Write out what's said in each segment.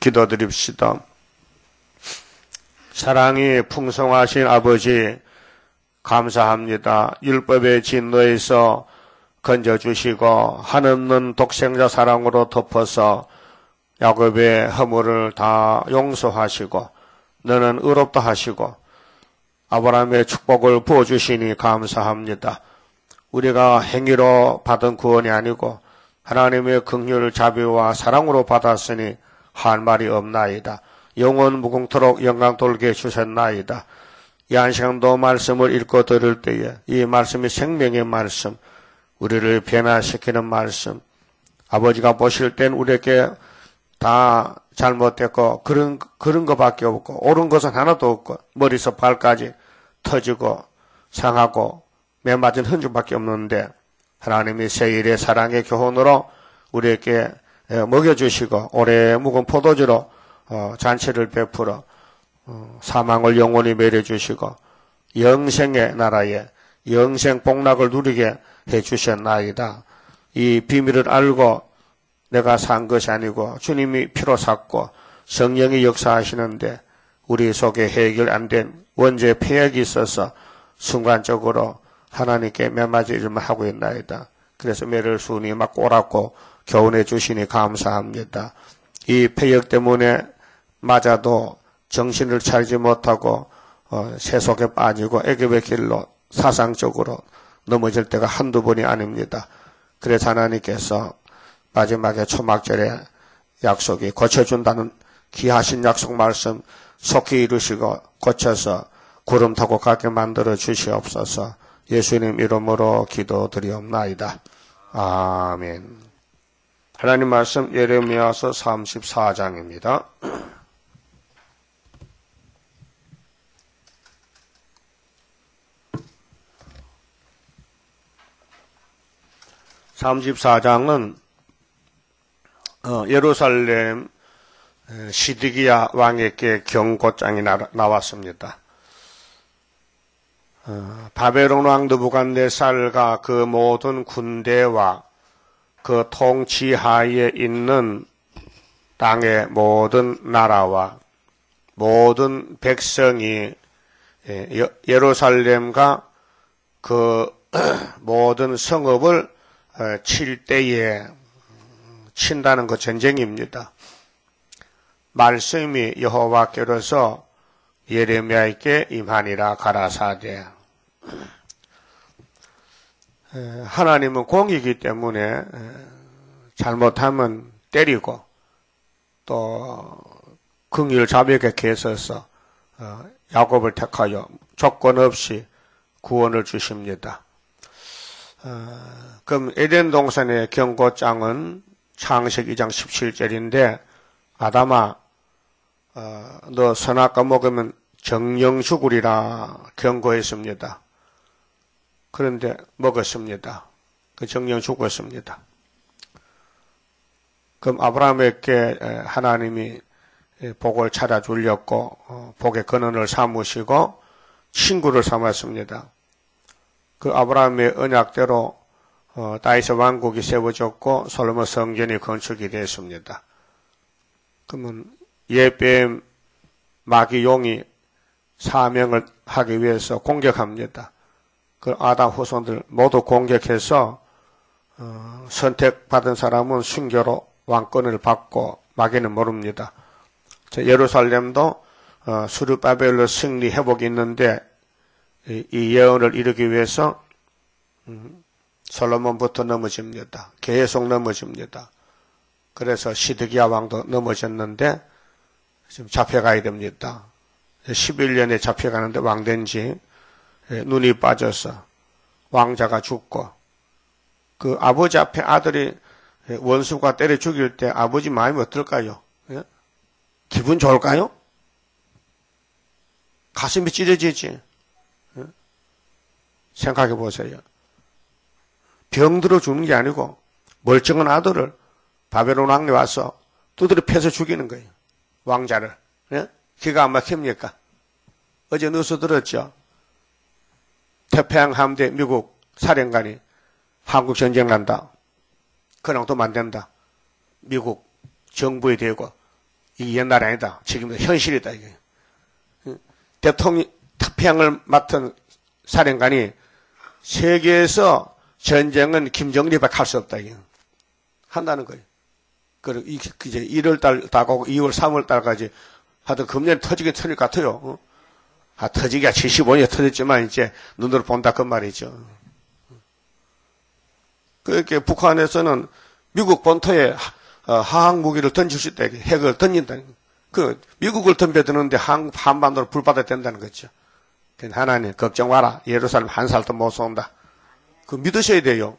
기도드립시다. 사랑이 풍성하신 아버지 감사합니다. 율법의 진노에서 건져주시고 한없는 독생자 사랑으로 덮어서 야곱의 허물을 다 용서하시고 너는 의롭다 하시고 아브라함의 축복을 부어주시니 감사합니다. 우리가 행위로 받은 구원이 아니고 하나님의 긍휼 자비와 사랑으로 받았으니 할 말이 없나이다. 영원 무궁토록 영광 돌게 주셨나이다. 이 한 시간도 말씀을 읽고 들을 때에 이 말씀이 생명의 말씀, 우리를 변화시키는 말씀, 아버지가 보실 땐 우리에게 다 잘못됐고 그런 것밖에 없고 옳은 것은 하나도 없고 머리에서 발까지 터지고 상하고 매맞은 흔적밖에 없는데 하나님이 세일의 사랑의 교훈으로 우리에게 먹여주시고 오래 묵은 포도주로 잔치를 베풀어 사망을 영원히 매려주시고 영생의 나라에 영생 복락을 누리게 해주셨나이다. 이 비밀을 알고 내가 산 것이 아니고 주님이 피로 샀고 성령이 역사하시는데 우리 속에 해결 안 된 원죄 폐역이 있어서 순간적으로 하나님께 매맞을 일만 하고 있나이다. 그래서 매를 순이 막 꼬랐고 교훈해 주시니 감사합니다. 이 폐역 때문에 맞아도 정신을 차리지 못하고 세속에 빠지고 애굽의 길로 사상적으로 넘어질 때가 한두 번이 아닙니다. 그래서 하나님께서 마지막에 초막절에 약속이 고쳐준다는 귀하신 약속 말씀 속히 이루시고 고쳐서 구름 타고 가게 만들어 주시옵소서. 예수님 이름으로 기도드리옵나이다. 아멘. 하나님 말씀 예레미야서 34장입니다. (34장은) 예루살렘 시드기야 왕에게 경고장이 나왔습니다. 바벨론 왕 느부갓네살과 그 모든 군대와 그 통치하에 있는 땅의 모든 나라와 모든 백성이 예루살렘과 그 모든 성읍을 칠 때에 친다는 그 전쟁입니다. 말씀이 여호와께로서 예레미야에게 임하니라 가라사대. 하나님은 공이기 때문에 잘못하면 때리고 또 긍휼 자비하게 애써서 야곱을 택하여 조건 없이 구원을 주십니다. 그럼 에덴 동산의 경고장은 창세기 2장 17절인데 아담아 너 선악과 먹으면 정령 죽으리라 경고했습니다. 그런데 먹었습니다. 그 정령 죽었습니다. 그럼 아브라함에게 하나님이 복을 찾아주려고 복의 근원을 삼으시고 친구를 삼았습니다. 그 아브라함의 언약대로 다윗의 왕국이 세워졌고 솔로몬 성전이 건축이 됐습니다. 그러면 예뱀 마귀 용이 사명을 하기 위해서 공격합니다. 그 아담 후손들 모두 공격해서 선택받은 사람은 순교로 왕권을 받고 마귀는 모릅니다. 예루살렘도 수르바벨로 승리 회복이 있는데 이 예언을 이루기 위해서 솔로몬부터 넘어집니다. 계속 넘어집니다. 그래서 시드기야 왕도 넘어졌는데 지금 잡혀가야 됩니다. 11년에 잡혀가는데 왕된 지 눈이 빠져서 왕자가 죽고 그 아버지 앞에 아들이 원수가 때려 죽일 때 아버지 마음이 어떨까요? 기분 좋을까요? 가슴이 찢어지지. 생각해 보세요. 병들어 죽는 게 아니고 멀쩡한 아들을 바벨론 왕이 와서 두드려 패서 죽이는 거예요. 왕자를. 기가 안 막힙니까? 어제 뉴스 들었죠? 태평양 함대 미국 사령관이 한국 전쟁 난다. 그냥 또 만든다. 미국 정부에 대고 이게 옛날이 아니다. 지금도 현실이다, 이게. 대통령, 태평양을 맡은 사령관이 세계에서 전쟁은 김정일이밖에 할 수 없다, 이게. 한다는 거예요. 그리고 이제 1월달 다가오고 2월, 3월달까지 하여튼 금년에 터지긴 터질 것 같아요. 터지기가 75년에 터졌지만 이제 눈으로 본다 그 말이죠. 그렇게 북한에서는 미국 본토에 화학 무기를 던질 수 있다. 핵을 던진다. 그 미국을 덤벼드는데 한반도를 불받아야 된다는 거죠. 하나님 걱정 마라. 예루살렘 한 살도 못 쏜다. 그 믿으셔야 돼요.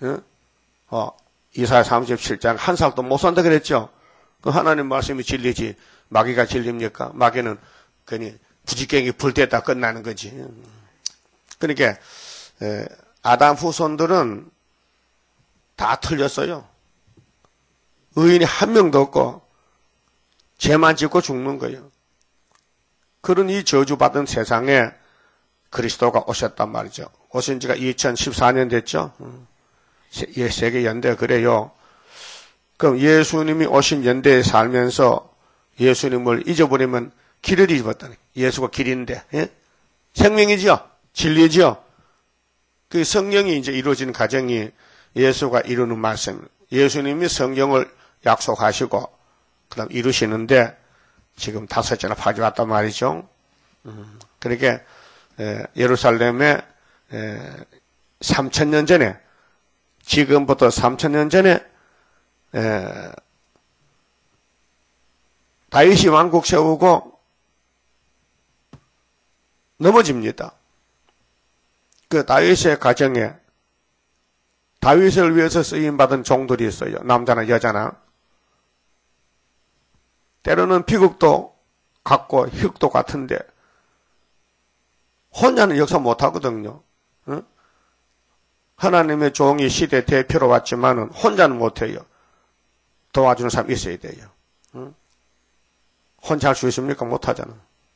이사야 37장 한 살도 못 쏜다 그랬죠. 그 하나님 말씀이 진리지. 마귀가 진리입니까? 마귀는 그니 부지깽이 불때다 끝나는 거지. 그러니까 아담 후손들은 다 틀렸어요. 의인이 한 명도 없고 죄만 짓고 죽는 거예요. 그런 이 저주받은 세상에 그리스도가 오셨단 말이죠. 오신 지가 2014년 됐죠. 세계 연대 그래요. 그럼 예수님이 오신 연대에 살면서 예수님을 잊어버리면 길을 잊어버렸다니. 예수가 길인데, 예? 생명이지요? 진리지요? 그 성령이 이제 이루어지는 과정이 예수가 이루는 말씀. 예수님이 성경을 약속하시고, 그 다음 이루시는데, 지금 5째나 파지왔단 말이죠. 그러니까, 예루살렘에, 3,000년 전에, 지금부터 3,000년 전에, 다윗이 왕국 세우고, 넘어집니다. 그 다윗의 가정에 다윗을 위해서 쓰임받은 종들이 있어요. 남자나 여자나. 때로는 비극도 같고 흙도 같은데 혼자는 역사 못하거든요. 응? 하나님의 종이 시대 대표로 왔지만은 혼자는 못해요. 도와주는 사람이 있어야 돼요. 응? 혼자 할 수 있습니까? 못하잖아.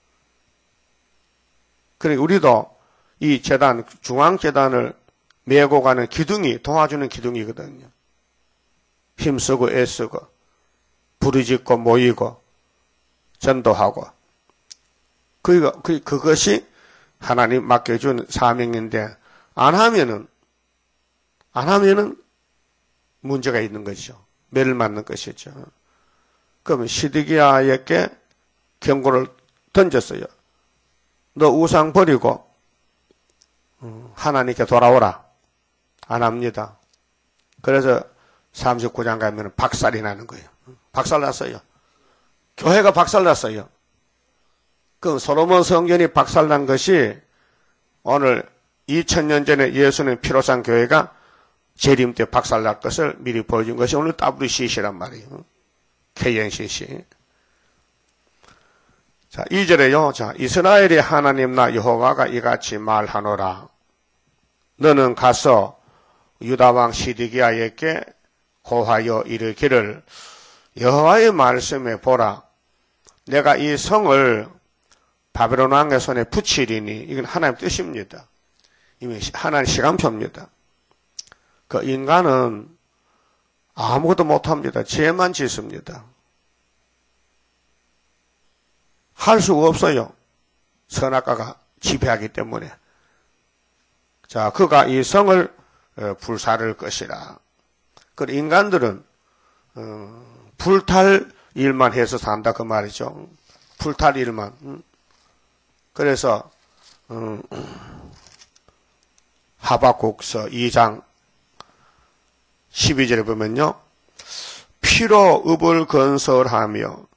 그래 우리도 이 재단, 중앙재단을 메고 가는 기둥이 도와주는 기둥이거든요. 힘쓰고 애쓰고 부르짖고 모이고 전도하고 그것이 하나님 맡겨준 사명인데 안 하면은 문제가 있는 것이죠. 매를 맞는 것이죠. 그러면 시드기야에게 경고를 던졌어요. 너 우상 버리고 하나님께 돌아오라. 안 합니다. 그래서 39장 가면 박살이 나는 거예요. 박살났어요. 교회가 박살났어요. 그 솔로몬 성전이 박살난 것이 오늘 2000년 전에 예수님 피로 산 교회가 재림 때 박살날 것을 미리 보여준 것이 오늘 WCC란 말이에요. KNCC. 자, 2절에요. 자, 이스라엘의 하나님 나 여호와가 이같이 말하노라. 너는 가서 유다왕 시드기야에게 고하여 이르기를 여호와의 말씀에 보라. 내가 이 성을 바벨론 왕의 손에 붙이리니 이건 하나님 뜻입니다. 이미 하나님 시간표입니다. 그 인간은 아무것도 못합니다. 죄만 짓습니다. 할 수가 없어요. 선악과가 지배하기 때문에. 자, 그가 이 성을 불사를 것이라. 그 인간들은 불탈 일만 해서 산다 그 말이죠. 불탈 일만. 그래서 하박국서 2장 12절에 보면요. 피로 읍을 건설하며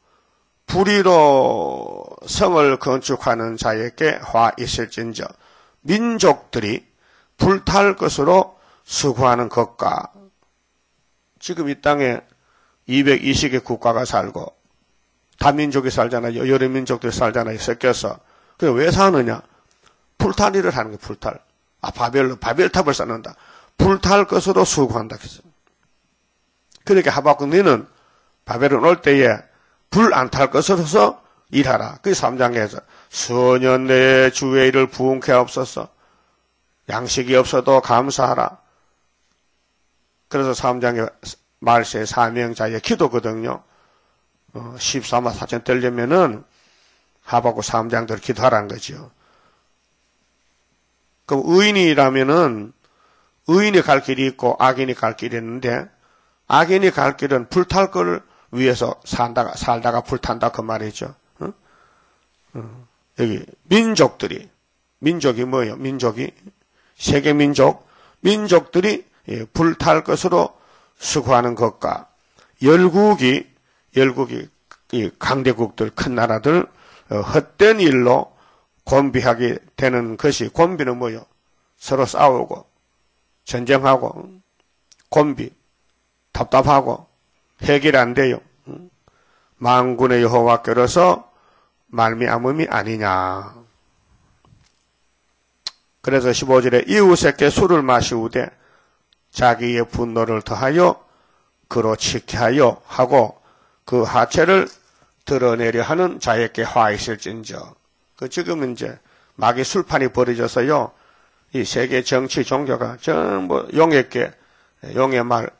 불의로 성을 건축하는 자에게 화 있을진저 민족들이 불탈 것으로 수고하는 것과 지금 이 땅에 220개 국가가 살고 다민족이 살잖아요. 여러 민족들이 살잖아요. 섞여서. 그게 왜 사느냐? 불탈 일을 하는 거예요. 불탈. 바벨탑을 쌓는다. 불탈 것으로 수고한다. 그러니까 하박국 너는 바벨론 올 때에 불 안 탈 것으로서 일하라. 그 3장에서 수년 내에 주의 일을 부응케 하옵소서. 양식이 없어도 감사하라. 그래서 3장의 말세 사명자의 기도거든요. 14만 4천 되려면은 하박국 3장대로 기도하라는 거죠. 그럼 의인이라면은 의인이 갈 길이 있고 악인이 갈 길이 있는데 악인이 갈 길은 불탈 걸 위해서 살다가 불탄다 그 말이죠. 여기 민족이 뭐예요? 세계 민족들이 불탈 것으로 수고하는 것과 열국이 이 강대국들 큰 나라들 헛된 일로 곤비하게 되는 것이 곤비는 뭐예요? 서로 싸우고 전쟁하고 곤비 답답하고 해결이 안 돼요. 만군의 여호와께로서 말미암음이 아니냐. 그래서 15절에 이웃에게 술을 마시우되 자기의 분노를 더하여 그로 치켜하여 하고 그 하체를 드러내려 하는 자에게 화 있을진저. 지금은 이제 마귀 술판이 벌어져서요. 이 세계 정치 종교가 전부 용의 말,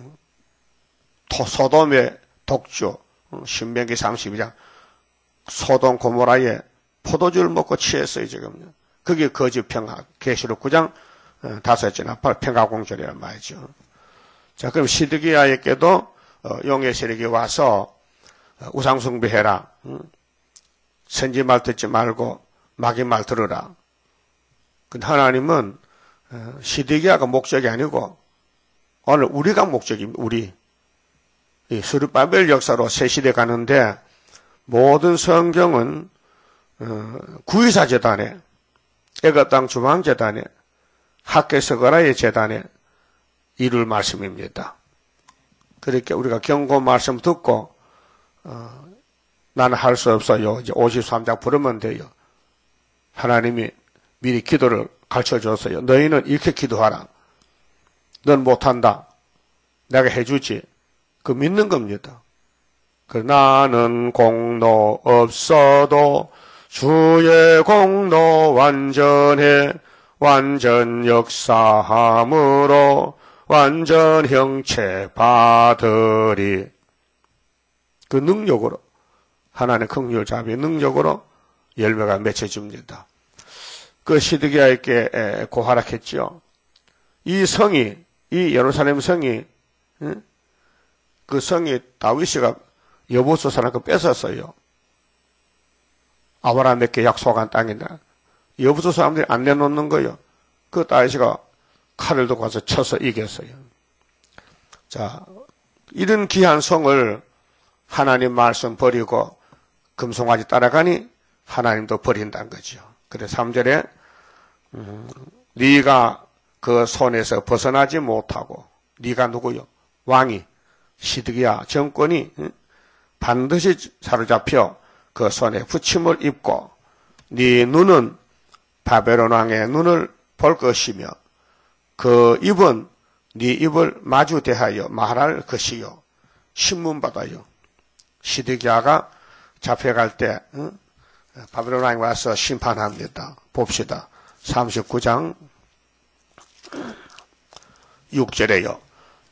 소돔의 독주, 신명기 32장, 소돔 고모라에 포도주를 먹고 취했어요, 지금요. 그게 거짓 평화, 계시록 9장 5절나 8 평화공절이란 말이죠. 자, 그럼 시드기야에게도 용의 세력이 와서 우상숭배해라. 선지 말 듣지 말고 마귀 말 들으라. 근데 하나님은 시드기야가 목적이 아니고 오늘 우리가 목적입니다. 우리. 이 스룹바벨 역사로 새 시대 가는데 모든 성경은 구이사 재단에 애가 땅 주방 재단에 학계서거라의 재단에 이룰 말씀입니다. 그렇게 우리가 경고 말씀 듣고 나는 할 수 없어요. 이제 53장 부르면 돼요. 하나님이 미리 기도를 가르쳐줬어요. 너희는 이렇게 기도하라. 넌 못한다. 내가 해주지. 그 믿는 겁니다. 나는 공로 없어도 주의 공로 완전해 완전 역사함으로 완전 형체 받으리. 그 능력으로 하나님의 긍휼 자비의 능력으로 열매가 맺혀집니다. 그 시드기야에게 고하락했죠. 이 예루살렘 성이 그 성이 다윗이가 여보수 사람을 뺏었어요. 아브라함에게 약속한 땅이다. 여보수 사람들이 안 내놓는 거예요. 그 다윗이가 칼을 들고 가서 쳐서 이겼어요. 자, 이런 귀한 성을 하나님 말씀 버리고 금송아지 따라가니 하나님도 버린다는 거죠. 그래서 3절에 네가 그 손에서 벗어나지 못하고 네가 누구요? 왕이 시드기야 정권이 반드시 사로잡혀 그 손에 붙임을 입고 네 눈은 바벨론 왕의 눈을 볼 것이며 그 입은 네 입을 마주 대하여 말할 것이요. 신문 받아요. 시드기야가 잡혀갈 때 바벨론 왕이 와서 심판합니다. 봅시다. 39장 6절에요.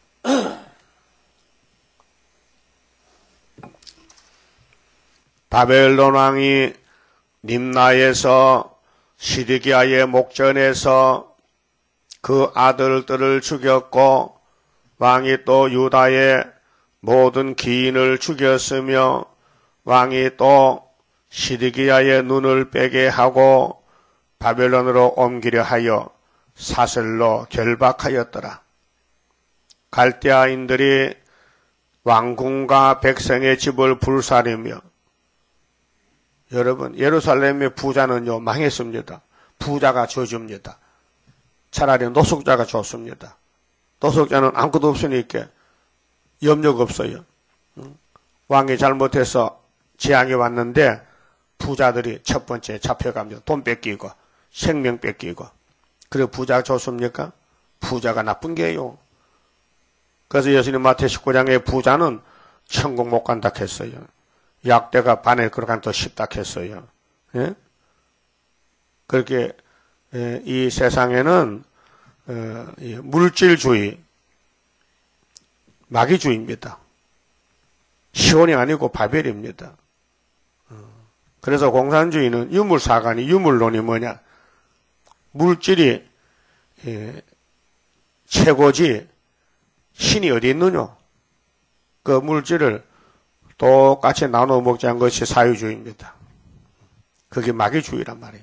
바벨론 왕이 림나에서 시드기야의 목전에서 그 아들들을 죽였고 왕이 또 유다의 모든 기인을 죽였으며 왕이 또 시드기야의 눈을 빼게 하고 바벨론으로 옮기려 하여 사슬로 결박하였더라. 갈대아인들이 왕궁과 백성의 집을 불사르며 여러분 예루살렘의 부자는요 망했습니다. 부자가 저줍니다. 차라리 노숙자가 좋습니다. 노숙자는 아무것도 없으니까 염려가 없어요. 왕이 잘못해서 재앙이 왔는데 부자들이 첫 번째 잡혀갑니다. 돈 뺏기고 생명 뺏기고. 그래 부자가 좋습니까? 부자가 나쁜 게요. 그래서 예수님 마태 19장에 부자는 천국 못 간다 했어요. 약대가 반에 들어간 더 쉽다 했어요. 예? 그렇게 이 세상에는 물질주의, 마귀주의입니다. 시온이 아니고 바벨입니다. 그래서 공산주의는 유물사관이 유물론이 뭐냐? 물질이 최고지 신이 어디 있느냐? 그 물질을 똑같이 나눠 먹자는 것이 사유주의입니다. 그게 마귀주의란 말이에요.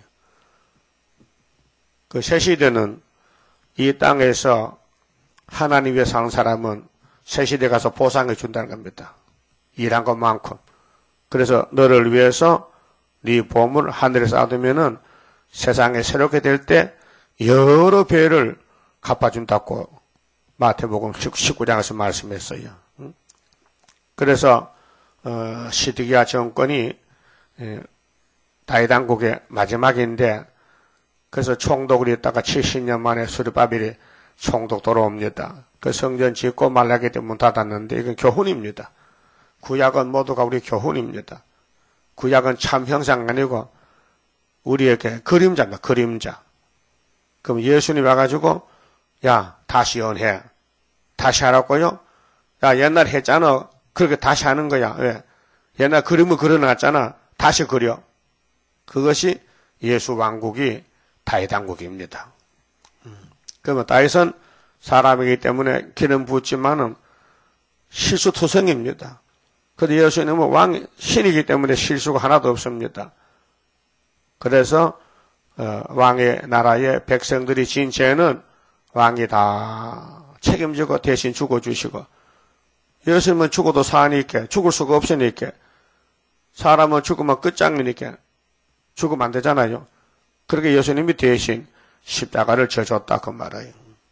그 새시대는 이 땅에서 하나님 위해 사는 사람은 새시대 가서 보상해 준다는 겁니다. 일한 것만큼. 그래서 너를 위해서 네 보물을 하늘에서 얻으면은 세상에 새롭게 될 때 여러 배를 갚아준다고 마태복음 19장에서 말씀했어요. 그래서 시드기야 정권이 다윗 왕국의 마지막인데 그래서 총독을 했다가 70년 만에 수르바벨이 총독 돌아옵니다. 그 성전 짓고 말라기 때 문 닫았는데 이건 교훈입니다. 구약은 모두가 우리 교훈입니다. 구약은 참 형상 아니고 우리에게 그림자입니다. 그림자. 그럼 예수님 와가지고 야 다시 연해. 다시 하라고요? 야 옛날 했잖아. 그렇게 다시 하는 거야. 왜? 옛날 그림을 그려놨잖아. 다시 그려. 그것이 예수 왕국이 다윗 왕국입니다. 그러면 다윗은 사람이기 때문에 기름 붓지만은 실수투성입니다. 그런데 예수님은 신이기 때문에 실수가 하나도 없습니다. 그래서 왕의 나라의 백성들이 진 죄는 왕이 다 책임지고 대신 죽어주시고 예수님은 죽어도 사니까 죽을 수가 없으니까 사람은 죽으면 끝장이니까 죽으면 안 되잖아요. 그렇게 예수님이 대신 십자가를 져줬다 그 말이에요.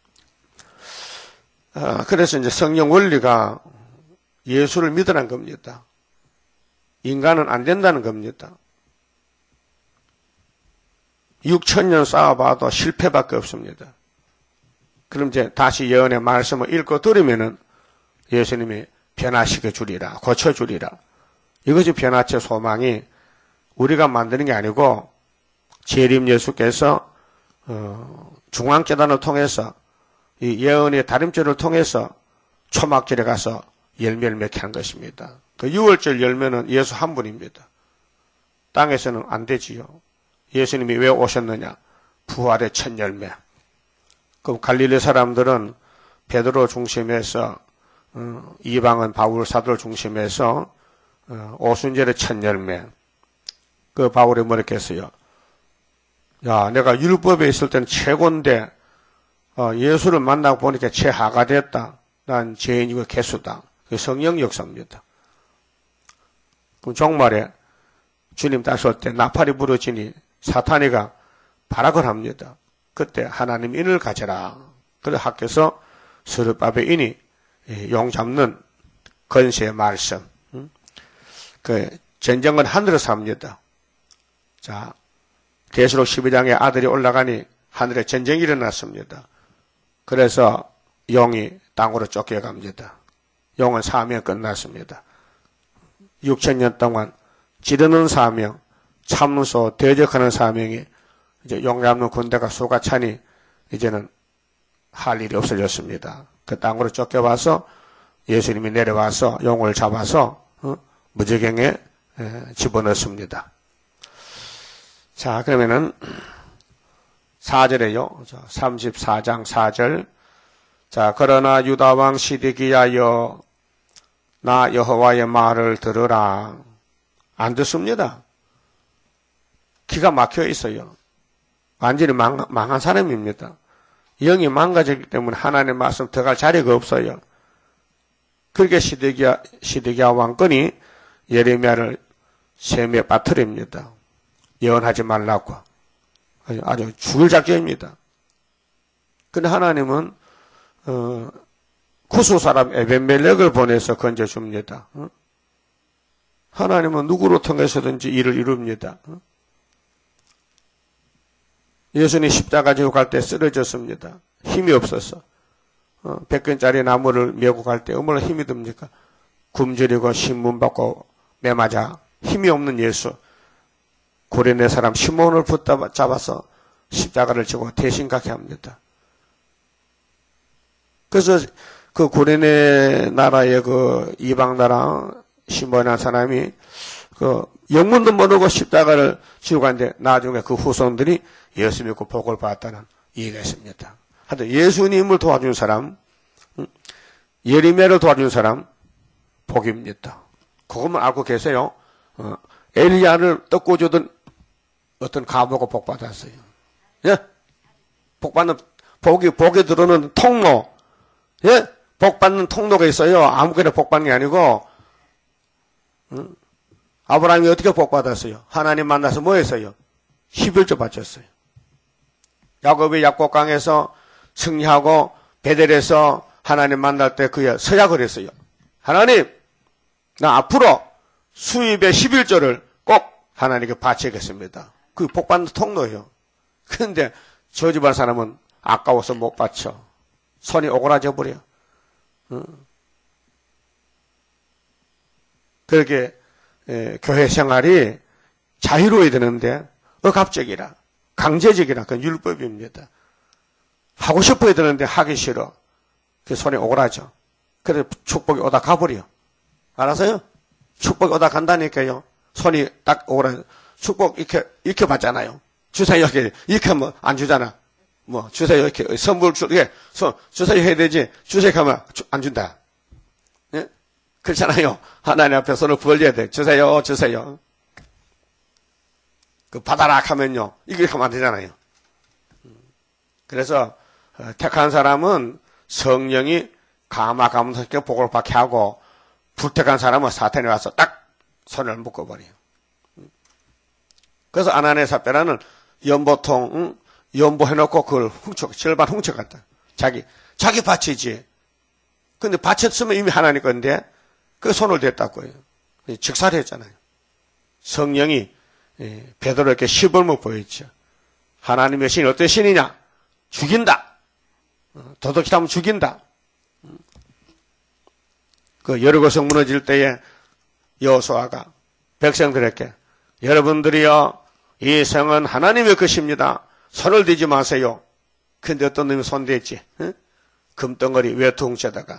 그래서 이제 성령 원리가 예수를 믿으라는 겁니다. 인간은 안 된다는 겁니다. 6,000년 쌓아봐도 실패밖에 없습니다. 그럼 이제 다시 예언의 말씀을 읽고 들으면은 예수님이 변화시켜 주리라, 고쳐 주리라. 이것이 변화체 소망이 우리가 만드는 게 아니고 재림 예수께서 중앙재단을 통해서 이 예언의 다림절을 통해서 초막절에 가서 열매를 맺게 한 것입니다. 그 6월절 열매는 예수 한 분입니다. 땅에서는 안 되지요. 예수님이 왜 오셨느냐? 부활의 첫 열매. 그럼 갈릴리 사람들은 베드로 중심에서 이방은 바울 사도를 중심해서 오순절의 첫 열매. 그 바울이 뭐랬게 했어요? 야, 내가 율법에 있을 때는 최고인데 예수를 만나고 보니까 최하가 됐다. 난 죄인이고 개수다. 그 성령 역사입니다. 그럼 종말에 주님 다시 올 때 나팔이 부러지니 사탄이가 발악을 합니다. 그때 하나님 인을 가져라. 그래 학교에서 스룹바벨인이 용 잡는 건세의 말씀. 그 전쟁은 하늘에서 합니다. 자, 계시록 12장에 아들이 올라가니 하늘에 전쟁이 일어났습니다. 그래서 용이 땅으로 쫓겨갑니다. 용은 사명 끝났습니다. 6,000년 동안 지르는 사명, 참소, 대적하는 사명이 이제 용 잡는 군대가 수가 차니 이제는 할 일이 없어졌습니다. 그 땅으로 쫓겨와서 예수님이 내려와서 용을 잡아서 무저갱에 집어넣습니다. 자, 그러면은 4절에요. 34장 4절. 자, 그러나 유다왕 시드기야여 나 여호와의 말을 들으라. 안 듣습니다. 기가 막혀 있어요. 완전히 망한 사람입니다. 영이 망가졌기 때문에 하나님의 말씀 들어갈 자리가 없어요. 그렇게 시드기야 왕권이 예레미야를 셈에 빠뜨립니다. 예언하지 말라고. 아주 죽을 작전입니다. 근데 하나님은 구수 사람 에벤멜렉을 보내서 건져줍니다. 하나님은 누구로 통해서든지 일을 이룹니다. 예수님 십자가 지고 갈 때 쓰러졌습니다. 힘이 없어서. 100근짜리 나무를 메고 갈 때 얼마나 힘이 듭니까? 굶주리고 신문 받고 매맞아 힘이 없는 예수. 고레네 사람 시몬을 붙잡아서 십자가를 지고 대신 가게 합니다. 그래서 그 고레네 나라의 그 이방 나라 시몬이라는 사람이 영문도 모르고 십자가를 지고 갔는데 나중에 그 후손들이 예수 믿고 복을 받았다는 얘기가 있습니다. 하여튼 예수님을 도와준 사람, 예레미야를 도와준 사람 복입니다. 그것만 알고 계세요. 엘리야를 떡구주던 어떤 가보고 복 받았어요. 예? 복에 들어오는 통로, 예? 복 받는 통로가 있어요. 아무거나 복 받는 게 아니고, 아브라함이 어떻게 복 받았어요? 하나님 만나서 뭐 했어요? 11조 바쳤어요. 야곱이 약곡강에서 승리하고 베델에서 하나님 만날 때 그의 서약을 했어요. 하나님, 나 앞으로 수입의 11조를 꼭 하나님께 바치겠습니다. 그 복 받는 통로예요. 그런데 저 집안 사람은 아까워서 못 바쳐. 손이 오그라져 버려. 그렇게 교회 생활이 자유로워야 되는데 억압적이라 강제적이라 그건 율법입니다. 하고 싶어야 되는데 하기 싫어. 그 손이 오그라져. 그래서 축복이 오다 가버려. 알았어요? 축복이 오다 간다니까요. 손이 딱 오그라져. 축복 이렇게 받잖아요. 주세요 이렇게 하면 안 주잖아. 뭐 주세요 이렇게 선물 주세요 해야 되지. 주세요 하면 안 준다. 예? 그렇잖아요. 하나님 앞에 손을 벌려야 돼. 주세요. 그 받아라 하면요. 이렇게 하면 안 되잖아요. 그래서 택한 사람은 성령이 감화감사께 복을 받게 하고 불택한 사람은 사탄이 와서 딱 손을 묶어버려요. 그래서 아나니아 삽비라는 연보통 연보해놓고 그걸 절반 훔쳐갔다. 자기 바치지. 근데 바쳤으면 이미 하나님 건데 그 손을 댔다고요. 직사를 했잖아요. 성령이 베드로에게 시범을 보였죠. 하나님의 신이 어떤 신이냐? 죽인다. 도둑질하면 죽인다. 그 여리고성 무너질 때에 여호수아가 백성들에게 여러분들이요 이 성은 하나님의 것입니다. 손을 대지 마세요. 근데 어떤 놈이 손댔지? 금덩어리 외투 훔쳐다가.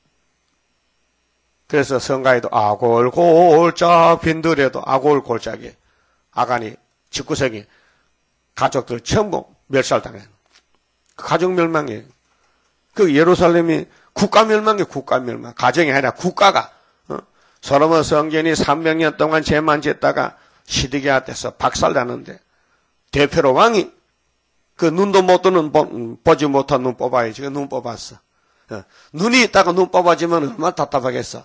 그래서 성가에도 아골골짝 빈들에도 아골골짝이 아간이 집구석이 가족들 전부 멸살당해. 가족 멸망이에요. 그 예루살렘이 국가 멸망이에요. 국가 멸망. 가정이 아니라 국가가. 솔로몬 성전이 300년 동안 죄만 짓다가 시드기야 돼서 박살나는데 대표로 왕이 그 눈도 못 뜨는 보지 못한 눈 뽑아야지. 그 눈 뽑았어. 눈이 있다가 눈 뽑아지면 얼마나 답답하겠어.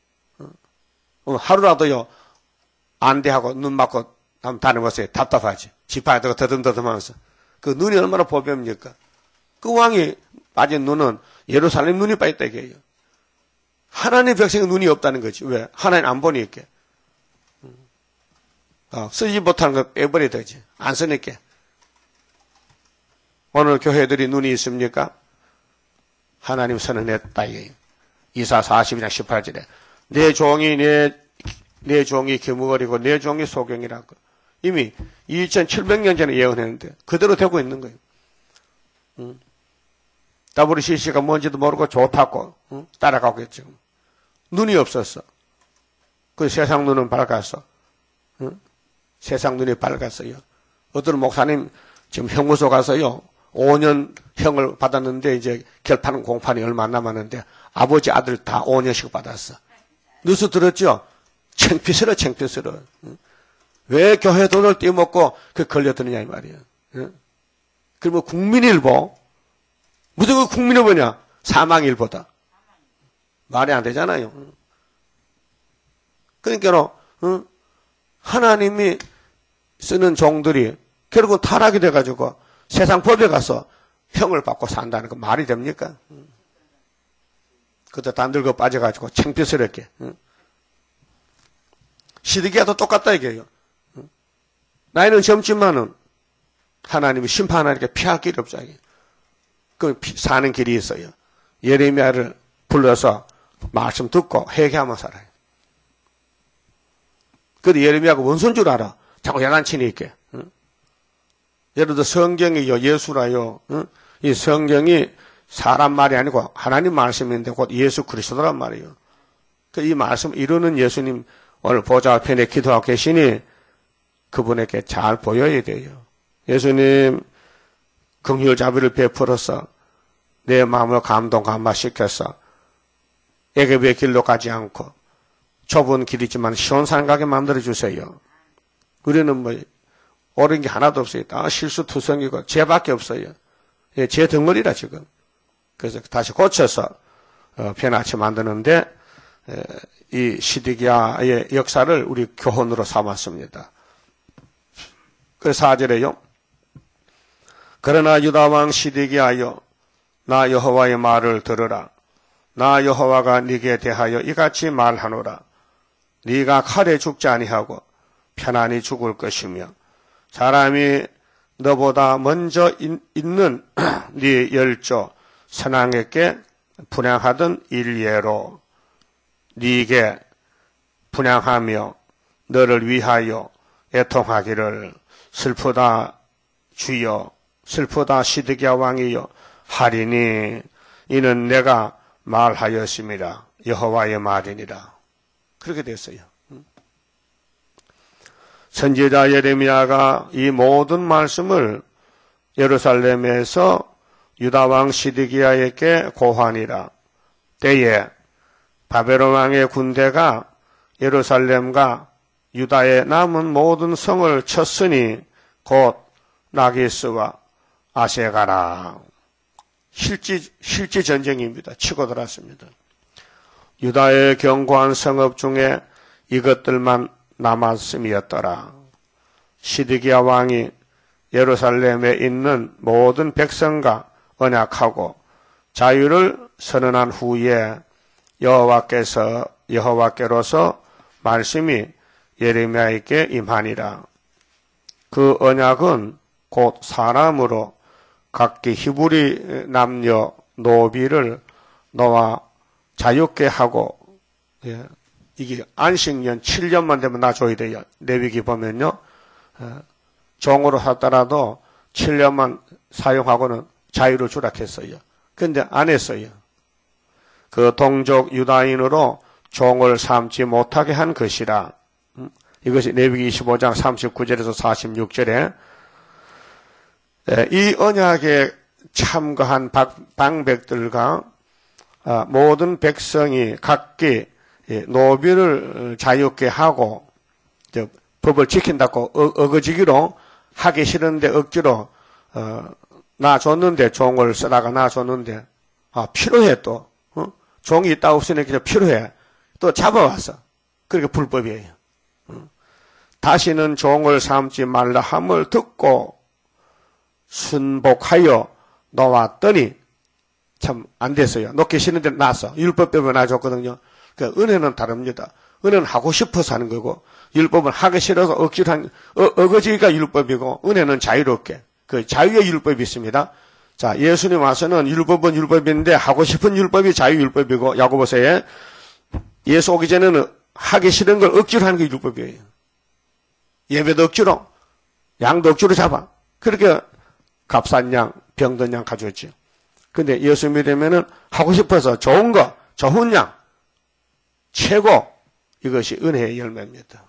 하루라도요 안대하고 눈 맞고 한번 다녀보세요. 답답하지. 지팡이도 더듬더듬하면서. 그 눈이 얼마나 보배입니까? 그 왕이 빠진 눈은 예루살렘 눈이 빠졌다 이게요. 하나님 백성의 눈이 없다는 거지. 왜? 하나님 안 보니까. 쓰지 못하는 거 빼버려야 되지. 안 쓰니까. 오늘 교회들이 눈이 있습니까? 하나님 선언했다 이게요. 이사 40이나 18절에 내 종이 기무거리고 내 종이 소경이라고. 이미 2700년 전에 예언했는데 그대로 되고 있는 거예요. WCC가 뭔지도 모르고 좋다고 따라가고 있죠. 눈이 없었어. 그 세상 눈은 밝았어. 세상 눈이 밝았어요. 어떤 목사님 지금 형무소 가서요 5년 형을 받았는데 이제 결판 공판이 얼마 안 남았는데 아버지 아들 다 5년씩 받았어. 뉴스 들었죠? 창피스러워. 왜 교회 돈을 떼먹고 그 걸려드느냐 이 말이에요. 그러면 국민일보 무슨 국민일보냐? 사망일보다. 말이 안 되잖아요. 그러니까 하나님이 쓰는 종들이 결국 타락이 돼가지고 세상 법에 가서 형을 받고 산다는 거 말이 됩니까? 그때 다 늙어 빠져가지고 창피스럽게. 시드기야도 똑같다 이게요. 나이는 젊지만은 하나님이 심판하니까 피할 길이 없죠. 그 사는 길이 있어요. 예레미야를 불러서 말씀 듣고 회개하며 살아요. 그런데 예레미야가 원수인 줄 알아. 자꾸 야단치니 있게. 예를 들어 성경이요 예수라요. 이 성경이 사람 말이 아니고 하나님 말씀인데 곧 예수 그리스도란 말이에요. 이 말씀 이루는 예수님 오늘 보좌 편에 기도하고 계시니 그분에게 잘 보여야 돼요. 예수님 긍휼 자비를 베풀어서 내 마음을 감동시켜서 애굽의 길로 가지 않고 좁은 길이지만 시원산 가게 만들어주세요. 우리는 뭐 옳은 게 하나도 없어요. 다 실수투성이고 죄밖에 없어요. 예, 죄 덩어리라 지금. 그래서 다시 고쳐서 변화치 만드는데 이 시드기야의 역사를 우리 교훈으로 삼았습니다. 그래서 4절에요. 그러나 유다왕 시드기야여 나 여호와의 말을 들으라. 나 여호와가 네게 대하여 이같이 말하노라. 네가 칼에 죽지 아니하고 편안히 죽을 것이며 사람이 너보다 먼저 있는 네 열조 선왕에게 분향하던 일례로 네게 분향하며 너를 위하여 애통하기를 슬프다 주여 슬프다 시드기야 왕이여 하리니 이는 내가 말하였음이라 여호와의 말이니라. 그렇게 됐어요. 선지자 예레미야가 이 모든 말씀을 예루살렘에서 유다왕 시드기야에게 고하니라. 때에 바벨론 왕의 군대가 예루살렘과 유다의 남은 모든 성을 쳤으니 곧 라기스와 아세가라. 실지 전쟁입니다. 치고 들었습니다. 유다의 견고한 성읍 중에 이것들만 남았음이었더라. 시드기야 왕이 예루살렘에 있는 모든 백성과 언약하고 자유를 선언한 후에 여호와께로서 말씀이 예레미야에게 임하니라. 그 언약은 곧 사람으로 각기 히브리 남녀 노비를 놓아 자유케 하고, 예, 이게 안식년 7년만 되면 놔줘야 돼요. 레위기 보면요, 종으로 샀더라도 7년만 사용하고는 자유를 주라 했어요. 근데 안 했어요. 그 동족 유다인으로 종을 삼지 못하게 한 것이라. 이것이 레위기 25장 39절에서 46절에 이 언약에 참가한 방백들과 모든 백성이 각기 노비를 자유케 하고 법을 지킨다고 어거지기로 하기 싫은데 억지로 놔줬는데 종을 쓰다가 놔줬는데 필요해 또 종이 있다 없으니까 필요해 또 잡아왔어. 그렇게 불법이에요. 다시는 종을 삼지 말라 함을 듣고 순복하여 놓았더니 참 안 됐어요. 놓기 싫은데 놨어. 율법 때문에 놔줬거든요. 그러니까 은혜는 다릅니다. 은혜는 하고 싶어서 하는 거고 율법은 하기 싫어서 억지로 한 어거지가 율법이고 은혜는 자유롭게 그 자유의 율법이 있습니다. 자, 예수님 와서는 율법은 율법인데 하고 싶은 율법이 자유율법이고 야고보서에 예수 오기 전에는 하기 싫은 걸 억지로 하는 게 율법이에요. 예배도 억지로 양도 억지로 잡아. 그렇게 값싼 양, 병든 양 가져왔죠. 근데 예수 믿으면은 하고 싶어서 좋은 거, 좋은 양, 최고, 이것이 은혜의 열매입니다.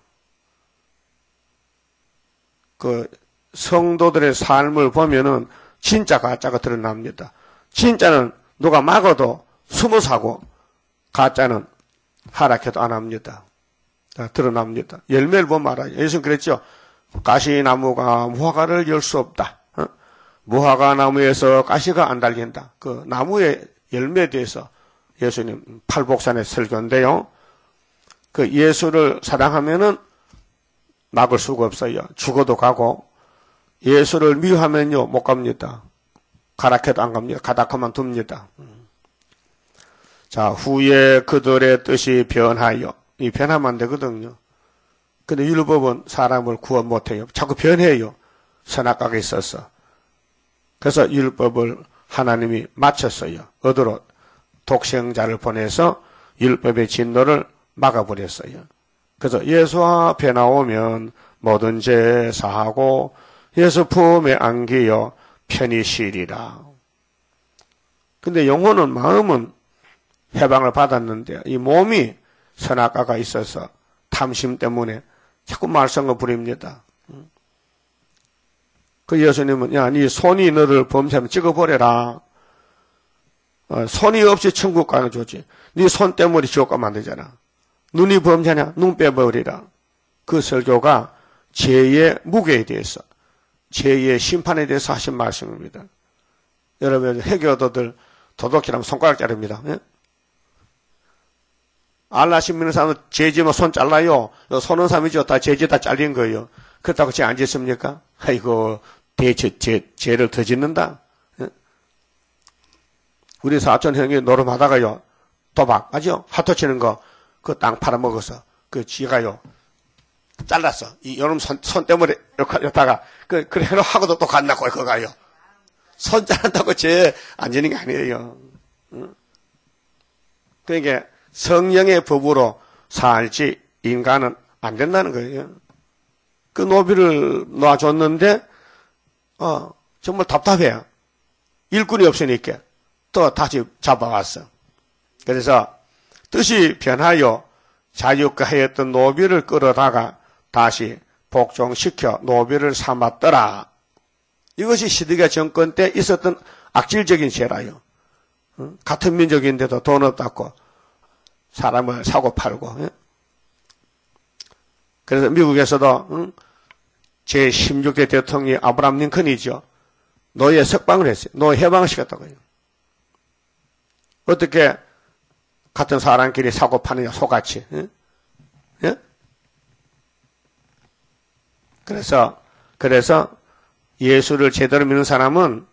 그 성도들의 삶을 보면은 진짜 가짜가 드러납니다. 진짜는 누가 막아도 숨어 사고 가짜는 하락해도 안 합니다. 드러납니다. 열매를 보면 알아요. 예수는 그랬죠. 가시나무가 무화과를 열 수 없다. 무화과 나무에서 가시가 안 달린다. 그 나무의 열매에 대해서 예수님 팔복산의 설교인데요. 그 예수를 사랑하면은 막을 수가 없어요. 죽어도 가고 예수를 미워하면요 못 갑니다. 가락해도 안 갑니다. 가닥하면 둡니다. 자, 후에 그들의 뜻이 변하여 이 변하면 안 되거든요. 근데 율법은 사람을 구원 못해요. 자꾸 변해요. 선악각에 있어서. 그래서 율법을 하나님이 마쳤어요. 어디로? 독생자를 보내서 율법의 진노를 막아버렸어요. 그래서 예수 앞에 나오면 모든 죄 사하고 예수 품에 안기어 편히 쉬리라. 근데 영혼은 마음은 해방을 받았는데 이 몸이 선악과가 있어서 탐심 때문에 자꾸 말썽을 부립니다. 그 예수님은 야, 네 손이 너를 범죄하면 찍어버려라. 손이 없이 천국 가는 좋지. 네 손 때문에 지옥 가면 안 되잖아. 눈이 범죄냐? 눈 빼버리라. 그 설교가 죄의 무게에 대해서, 죄의 심판에 대해서 하신 말씀입니다. 여러분, 해교도들 도덕질하면 손가락 자릅니다. 예? 알라신 믿는 사람은 죄지면 손 잘라요. 손은 사람이죠. 다 죄지 다 잘린 거예요. 그렇다고 죄 안 짓습니까? 아이고, 죄를 더 짓는다. 예? 우리 사촌 형이 노름하다가요. 도박, 아죠? 하토 치는 거, 그 땅 팔아먹어서, 그 지가요. 잘랐어. 이 여름 손 때문에 이렇게 다가 그래 하고도 또 간다고 그거 가요. 손 자른다고 죄 안 지는 게 아니에요. 응? 그러니까 성령의 법으로 살지 인간은 안 된다는 거예요. 그 노비를 놔줬는데 정말 답답해요. 일꾼이 없으니까 또 다시 잡아왔어. 그래서 뜻이 변하여 자유가하였던 노비를 끌어다가 다시 복종시켜 노비를 삼았더라. 이것이 시드기야 정권 때 있었던 악질적인 죄라요. 같은 민족인데도 돈 없다고 사람을 사고 팔고. 그래서 미국에서도 제16대 대통령이 아브라함 링컨이죠. 노예 석방을 했어요. 노예 해방을 시켰다고요. 어떻게 같은 사람끼리 사고 파느냐, 소같이. 예? 그래서 예수를 제대로 믿는 사람은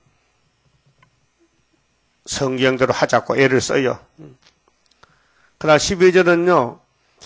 성경대로 하자고 애를 써요. 그러나 12절은요,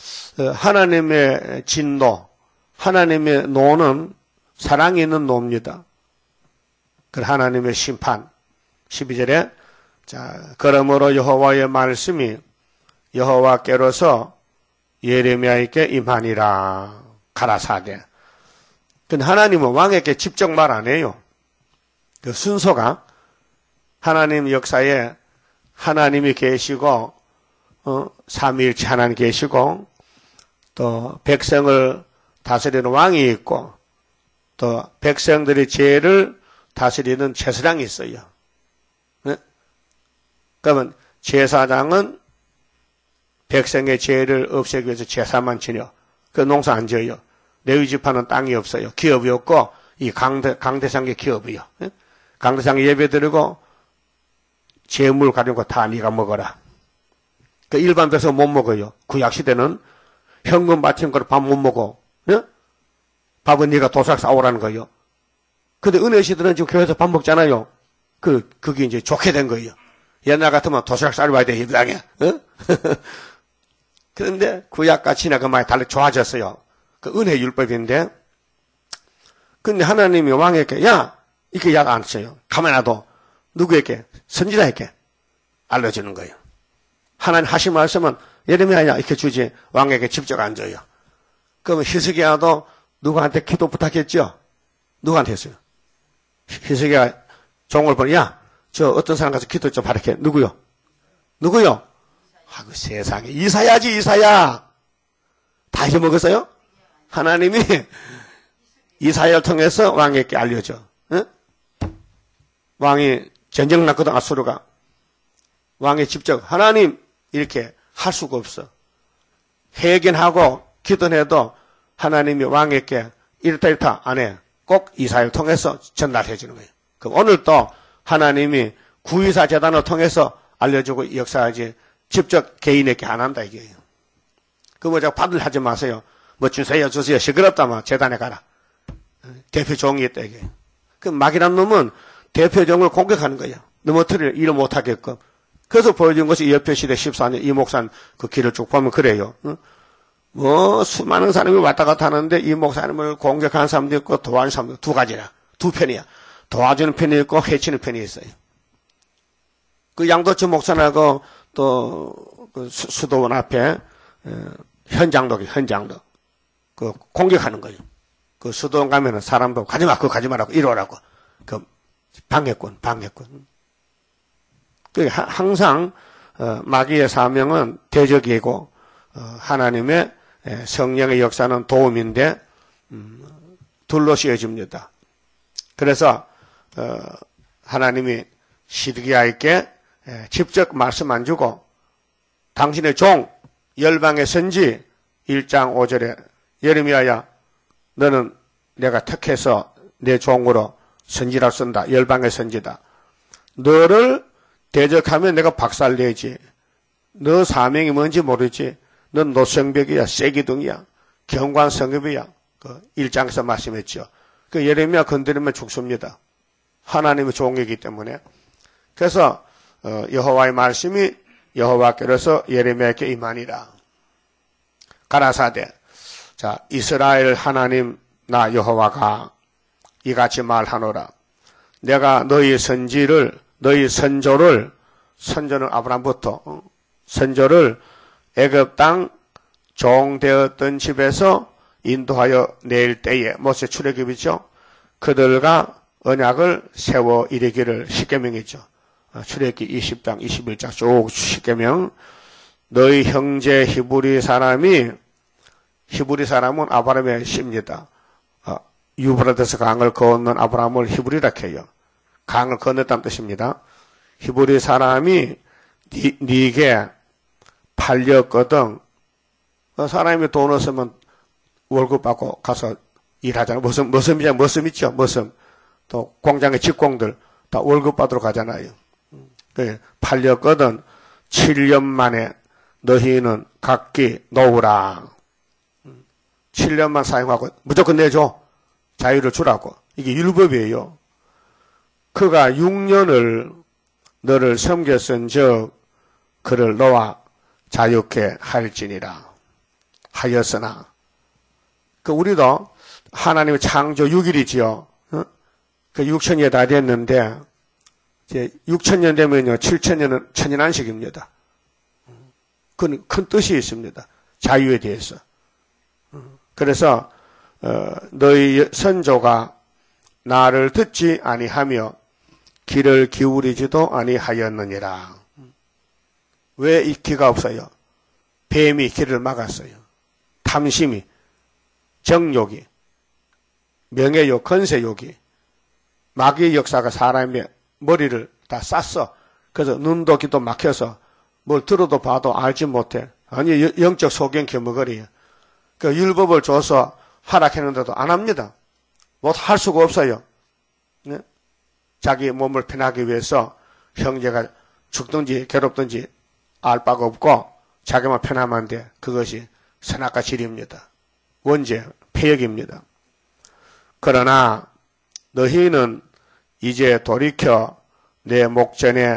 하나님의 진노, 하나님의 노는 사랑이 있는 노입니다. 그 하나님의 심판. 12절에, 자, 그러므로 여호와의 말씀이 여호와께로서 예레미야에게 임하니라. 가라사대. 근데 하나님은 왕에게 직접 말 안 해요. 그 순서가 하나님 역사에 하나님이 계시고, 삼위일체 하나님 계시고, 또 백성을 다스리는 왕이 있고, 또 백성들의 죄를 다스리는 제사장이 있어요. 네? 그러면 제사장은 백성의 죄를 없애기 위해서 제사만 지려. 그 농사 안 지어요. 레위 지파는 땅이 없어요. 기업이 없고 이 강대상의 기업이요. 예? 강대상에 예배 드리고 재물 가진 거 다 네가 먹어라. 그 일반 백성 못 먹어요. 구약 시대는 현금 바친 거를 밥 못 먹어. 예? 밥은 네가 도시락 싸오라는 거예요. 근데 은혜 시대는 지금 교회에서 밥 먹잖아요. 그게 이제 좋게 된 거예요. 옛날 같으면 도시락 싸러 와야 돼, 예배당에. 예? 그런데 구약같이나 그 많이 달리 좋아졌어요. 그 은혜 율법인데. 근데 하나님이 왕에게, 야! 이렇게 약 안 써요. 가만히 놔둬. 누구에게? 선지자에게 알려주는 거예요. 하나님 하신 말씀은 예레미야야 이렇게 주지 왕에게 직접 안 줘요. 그러면 히스기야도 누구한테 기도 부탁했죠? 누구한테 했어요? 히스기야 종을 보니, 야! 저 어떤 사람 가서 기도 좀 바라게. 누구요? 아이고 세상에. 이사야지, 이사야. 다 잊어먹었어요? 하나님이 이사야를 통해서 왕에게 알려줘. 응? 왕이 전쟁 났거든, 아수르가. 왕이 직접 하나님 이렇게 할 수가 없어. 회개하고 기도해도 하나님이 왕에게 이렇다 안 해. 꼭 이사야를 통해서 전달해 주는 거예요. 그럼 오늘도 하나님이 구의사 재단을 통해서 알려주고 역사하지 직접 개인에게 안 한다 이게요. 그 뭐 자꾸 받을 하지 마세요. 뭐 주세요 시끄럽다면 재단에 가라. 대표 종이 있다 이게. 그 막이란 놈은 대표 종을 공격하는 거예요. 넘어뜨릴 일을 못하게끔. 그래서 보여준 것이 여표시대 14년 이목산 그 길을 쭉 보면 그래요. 뭐 수많은 사람이 왔다 갔다 하는데 이 목사님을 공격하는 사람도 있고 도와주는 사람도 두 가지라. 두 편이야. 도와주는 편이 있고 해치는 편이 있어요. 그 양도천 목사하고 또 그 수도원 앞에 현장독이 현장독 그 공격하는 거예요. 그 수도원 가면은 사람도 가지마 그거 가지마라고 이러라고 그 방해꾼. 그 항상 마귀의 사명은 대적이고 하나님의 성령의 역사는 도움인데 둘로 씌워집니다. 그래서 하나님이 시드기야에게 직접 말씀 안 주고 당신의 종 열방의 선지 1장 5절에 예레미야야 너는 내가 택해서 내 종으로 선지라 쓴다. 열방의 선지다. 너를 대적하면 내가 박살내지. 너 사명이 뭔지 모르지. 넌 노성벽이야. 쇠기둥이야. 경관성읍이야. 그 1장에서 말씀했죠. 그 예레미야 건드리면 죽습니다. 하나님의 종이기 때문에. 그래서 여호와의 말씀이 여호와께로서 예레미야에게 임하니라. 가라사대. 자, 이스라엘 하나님 나 여호와가 이같이 말하노라. 내가 너희 선지를 너희 선조는 아브라함부터 선조를 애굽 땅 종되었던 집에서 인도하여 낼 때에 모세 출애굽이죠. 그들과 언약을 세워 이르기를 십계명이죠. 출애굽기 20장 21장 쭉 십계명. 너희 형제 히브리 사람은 아브라함의 씨입니다. 유브라데스 강을 건넌 아브라함을 히브리라 해요. 강을 건넜다는 뜻입니다. 히브리 사람이 네게 팔렸거든. 사람이 돈 없으면 월급 받고 가서 일하잖아. 머슴 있죠. 머슴. 또 공장의 직공들 다 월급 받으러 가잖아요. 팔렸거든. 7년 만에 너희는 각기 놓으라. 7년만 사용하고 무조건 내줘. 자유를 주라고. 이게 율법이에요. 그가 6년을 너를 섬겼은즉 그를 너와 자유케 할지니라. 하였으나 우리도 하나님의 창조 6일이지요. 그 6천년이 다 됐는데 이제 6천년 되면요 7천년은 천년안식입니다. 그건 큰 뜻이 있습니다. 자유에 대해서. 그래서 너희 선조가 나를 듣지 아니하며 귀를 기울이지도 아니하였느니라. 왜 이 귀가 없어요? 뱀이 귀를 막았어요. 탐심이, 정욕이, 명예욕, 건세욕이, 마귀의 역사가 사람의 머리를 다 쌌어. 그래서 눈도 귀도 막혀서 뭘 들어도 봐도 알지 못해. 아니 영적 소경 겨머거리야. 그 율법을 줘서 하락했는데도 안 합니다. 못 할 수가 없어요. 네? 자기 몸을 편하기 위해서 형제가 죽든지 괴롭든지 알 바가 없고 자기만 편하면 돼. 그것이 선악과 질입니다. 원죄, 폐역입니다. 그러나 너희는 이제 돌이켜 내 목전에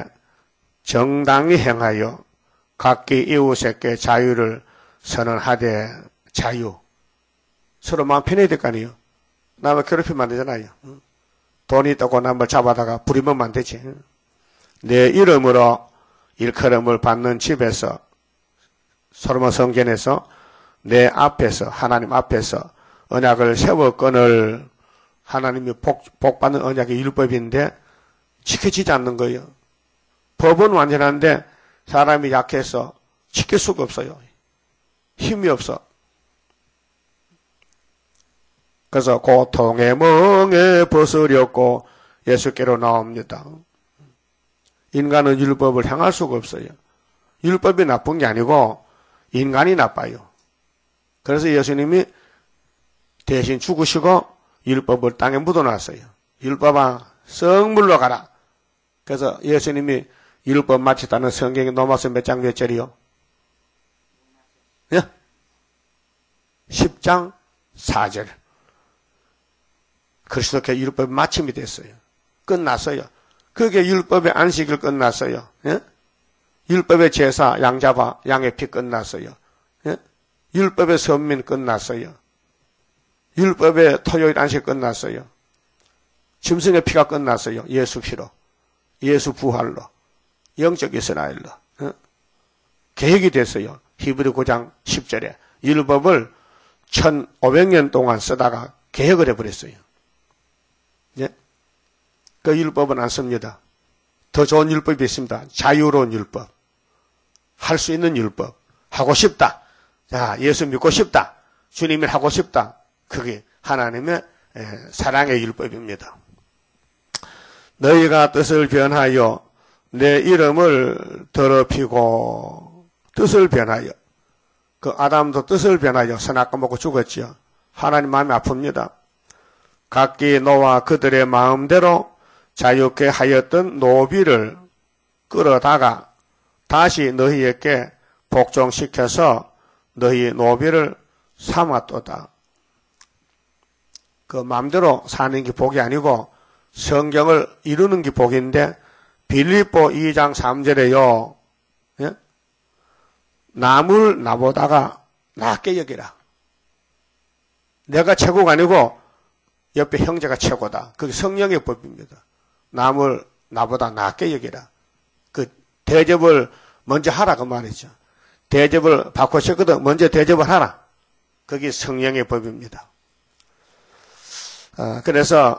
정당히 행하여 각기 이웃에게 자유를 선언하되 자유. 서로 마음 편해야 될 거 아니에요. 남을 괴롭히면 안 되잖아요. 돈이 있다고 남을 잡아다가 부리면 안 되지. 내 이름으로 일컬음을 받는 집에서 솔로몬 성전에서 내 앞에서 하나님 앞에서 언약을 세웠거늘. 하나님이 복받는 언약의 율법인데 지켜지지 않는 거예요. 법은 완전한데 사람이 약해서 지킬 수가 없어요. 힘이 없어. 그래서 고통의 멍에 벗으렸고 예수께로 나옵니다. 인간은 율법을 향할 수가 없어요. 율법이 나쁜 게 아니고 인간이 나빠요. 그래서 예수님이 대신 죽으시고 율법을 땅에 묻어놨어요. 율법아 성물로 가라. 그래서 예수님이 율법 마쳤다는 성경의 로마서 몇 장 몇 절이요? 예? 10장 4절. 그리스도께 율법이 마침이 됐어요. 끝났어요. 그게 율법의 안식일 끝났어요. 예? 율법의 제사 양 잡아 양의 피 끝났어요. 예? 율법의 선민 끝났어요. 율법의 토요일 안식 끝났어요. 짐승의 피가 끝났어요. 예수 피로. 예수 부활로. 영적 이스라엘로. 예? 계획이 됐어요. 히브리 9장 10절에. 율법을 1500년 동안 쓰다가 개혁을 해버렸어요. 예? 그 율법은 안 씁니다. 더 좋은 율법이 있습니다. 자유로운 율법. 할 수 있는 율법. 하고 싶다. 자, 예수 믿고 싶다. 주님을 하고 싶다. 그게 하나님의 사랑의 율법입니다. 너희가 뜻을 변하여 내 이름을 더럽히고 뜻을 변하여 그 아담도 뜻을 변하여 선악과 먹고 죽었지요. 하나님 마음이 아픕니다. 각기 너와 그들의 마음대로 자유케 하였던 노비를 끌어다가 다시 너희에게 복종시켜서 너희 노비를 삼았도다. 그 마음대로 사는 게 복이 아니고 성경을 이루는 게 복인데 빌립보 2장 3절에요. 예? 남을 나보다가 낫게 여기라. 내가 최고가 아니고 옆에 형제가 최고다. 그게 성령의 법입니다. 남을 나보다 낫게 여기라. 그 대접을 먼저 하라 그 말이죠. 대접을 받고 싶거든 먼저 대접을 하라. 그게 성령의 법입니다. 그래서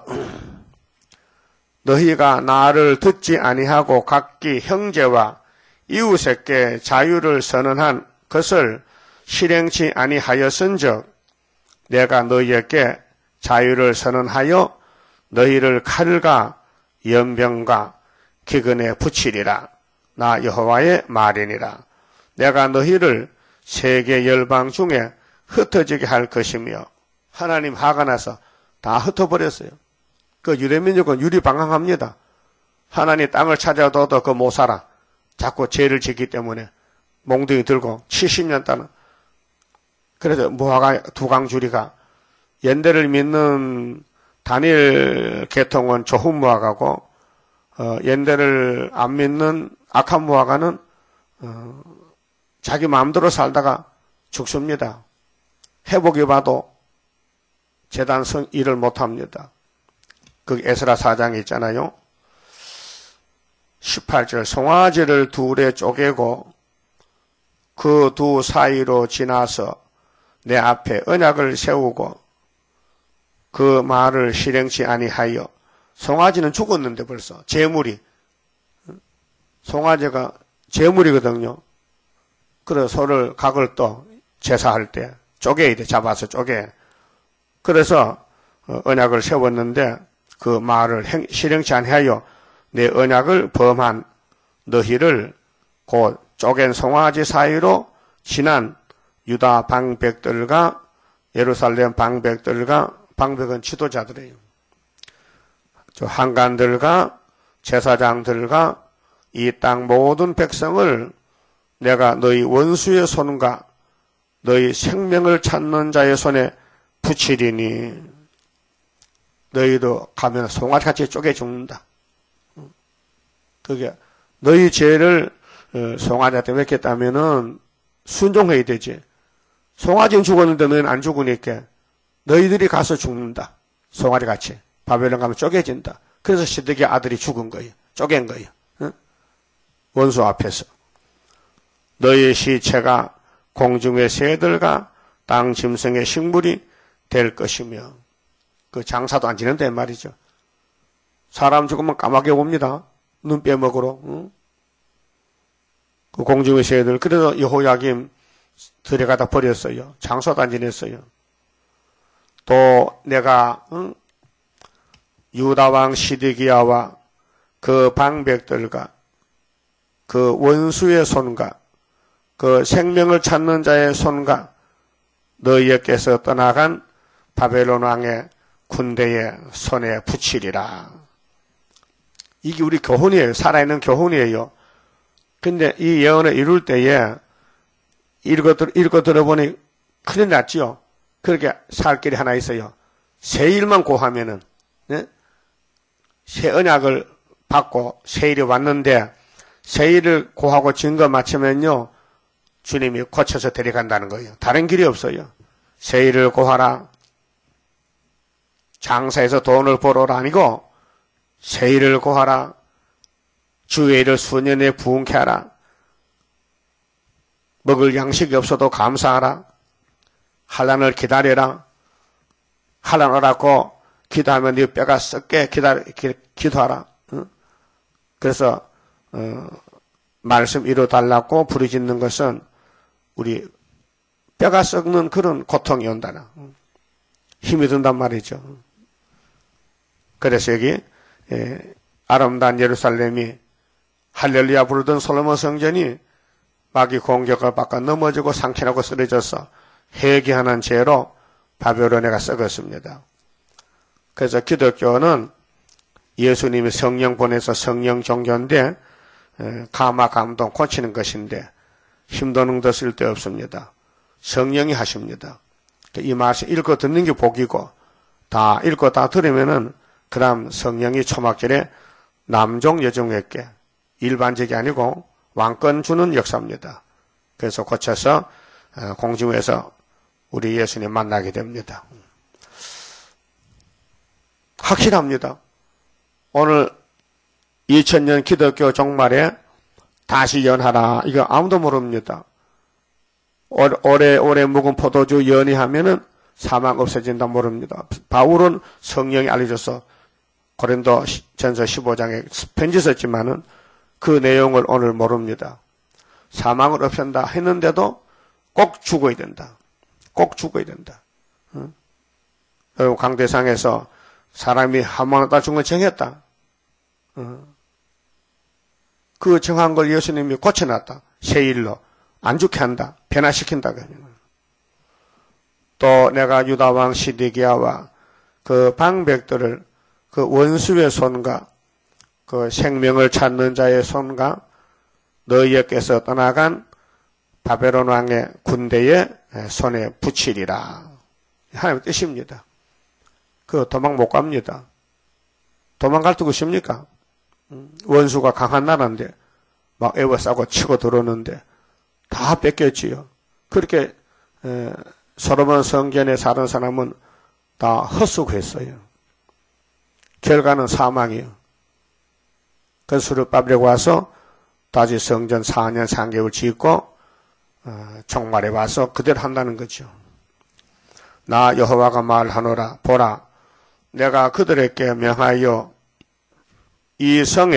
너희가 나를 듣지 아니하고 각기 형제와 이웃에게 자유를 선언한 것을 실행치 아니하였은즉 내가 너희에게 자유를 선언하여 너희를 칼과 연병과 기근에 붙이리라. 나 여호와의 말이니라. 내가 너희를 세계 열방 중에 흩어지게 할 것이며 하나님 화가 나서 다 흩어버렸어요. 그 유대민족은 유리방황합니다. 하나님 땅을 찾아둬도 그 못 살아. 자꾸 죄를 짓기 때문에 몽둥이 들고 70년 동안. 그래서 무화과 두강주리가 연대를 믿는 단일 계통은 좋은 무화과고 연대를 안 믿는 악한 무화과는 자기 마음대로 살다가 죽습니다. 회복해 봐도 재단 일을 못합니다. 그 에스라 4장에 있잖아요. 18절 송아지를 둘에 쪼개고 그 두 사이로 지나서 내 앞에 언약을 세우고 그 말을 실행치 아니하여 송아지는 죽었는데 벌써 제물이 송아지가 제물이거든요. 그래서 소를 각을 또 제사할 때 쪼개야 돼. 잡아서 쪼개. 그래서 언약을 세웠는데 그 말을 실행치 아니하여 내 언약을 범한 너희를 곧 쪼갠 송아지 사이로 지난 유다 방백들과 예루살렘 방백들과 방백은 지도자들이에요. 한관들과 제사장들과 이 땅 모든 백성을 내가 너희 원수의 손과 너희 생명을 찾는 자의 손에 붙이리니 너희도 가면 송아지같이 쪼개 죽는다. 그게 너희 죄를 송아지한테 맡겼다면은 순종해야 되지. 송아지는 죽었는데 너희는 안 죽으니까 너희들이 가서 죽는다. 송아지같이. 바벨론 가면 쪼개진다. 그래서 시드기 아들이 죽은 거예요. 쪼갠 거예요. 응? 원수 앞에서. 너희의 시체가 공중의 새들과 땅 짐승의 식물이 될 것이며 그 장사도 안 지낸다 말이죠. 사람 죽으면 까맣게 봅니다. 눈 빼먹으러. 응? 그 공중의 새들. 그래서 여호야김 들여가다 버렸어요. 장사도 안 지냈어요. 또 내가 유다왕 시드기야와 그 방백들과 그 원수의 손과 그 생명을 찾는 자의 손과 너희에게서 떠나간 바벨론 왕의 군대의 손에 붙이리라. 이게 우리 교훈이에요. 살아있는 교훈이에요. 근데 이 예언을 이룰 때에 읽어 들어보니 큰일 났지요. 그렇게 살 길이 하나 있어요. 새 일만 고하면은, 네? 새 언약을 받고 새 일이 왔는데, 새 일을 고하고 증거 맞추면요, 주님이 고쳐서 데려간다는 거예요. 다른 길이 없어요. 새 일을 고하라. 장사해서 돈을 벌어라 아니고, 새 일을 고하라. 주의 일을 수년에 부흥케 하라. 먹을 양식이 없어도 감사하라. 환난을 기다려라. 환난 오라고 기도하면 네 뼈가 썩게 기도하라. 응? 그래서 말씀 이루어달라고 부르짖는 것은 우리 뼈가 썩는 그런 고통이 온다나. 힘이 든단 말이죠. 그래서 여기 아름다운 예루살렘이 할렐루야 부르던 솔로몬 성전이 마귀 공격을 받고 넘어지고 상처나고 쓰러져서 회개하는 죄로 바벨론에가 썩었습니다. 그래서 기독교는 예수님이 성령 보내서 성령 종교인데 감화 감동 고치는 것인데 힘도 능도 쓸데없습니다. 성령이 하십니다. 이 말씀 읽고 듣는 게 복이고 다 읽고 다 들으면은 그 다음 성령이 초막절에 남종 여종에게 일반적이 아니고 왕권 주는 역사입니다. 그래서 고쳐서 공중에서 우리 예수님 만나게 됩니다. 확실합니다. 오늘 2000년 기독교 종말에 다시 연하라. 이거 아무도 모릅니다. 오래 묵은 포도주 연이하면은 사망 없어진다 모릅니다. 바울은 성령이 알려줘서 고린도 전서 15장에 편지 썼지만은 그 내용을 오늘 모릅니다. 사망을 없앤다 했는데도 꼭 죽어야 된다. 꼭 죽어야 된다. 여러분 강대상에서 사람이 한 번 왔다 죽은 걸 정했다. 그 정한 걸 예수님이 고쳐놨다. 세일로 안 죽게 한다. 변화시킨다. 또 내가 유다왕 시드기야와 그 방백들을 그 원수의 손과 그 생명을 찾는 자의 손과 너희에게서 떠나간 바벨론 왕의 군대의 손에 붙이리라. 하나님의 뜻입니다. 그 도망 못 갑니다. 도망갈 데 있습니까? 원수가 강한 나라인데 막 애워싸고 치고 들어오는데 다 뺏겼지요. 그렇게 솔로몬 성전에 사는 사람은 다 헛수고했어요. 결과는 사망이에요. 그 수르바벨에 와서 다시 성전 4년 3개월 짓고 종말에 와서 그대로 한다는 거죠. 나 여호와가 말하노라. 보라, 내가 그들에게 명하여 이 성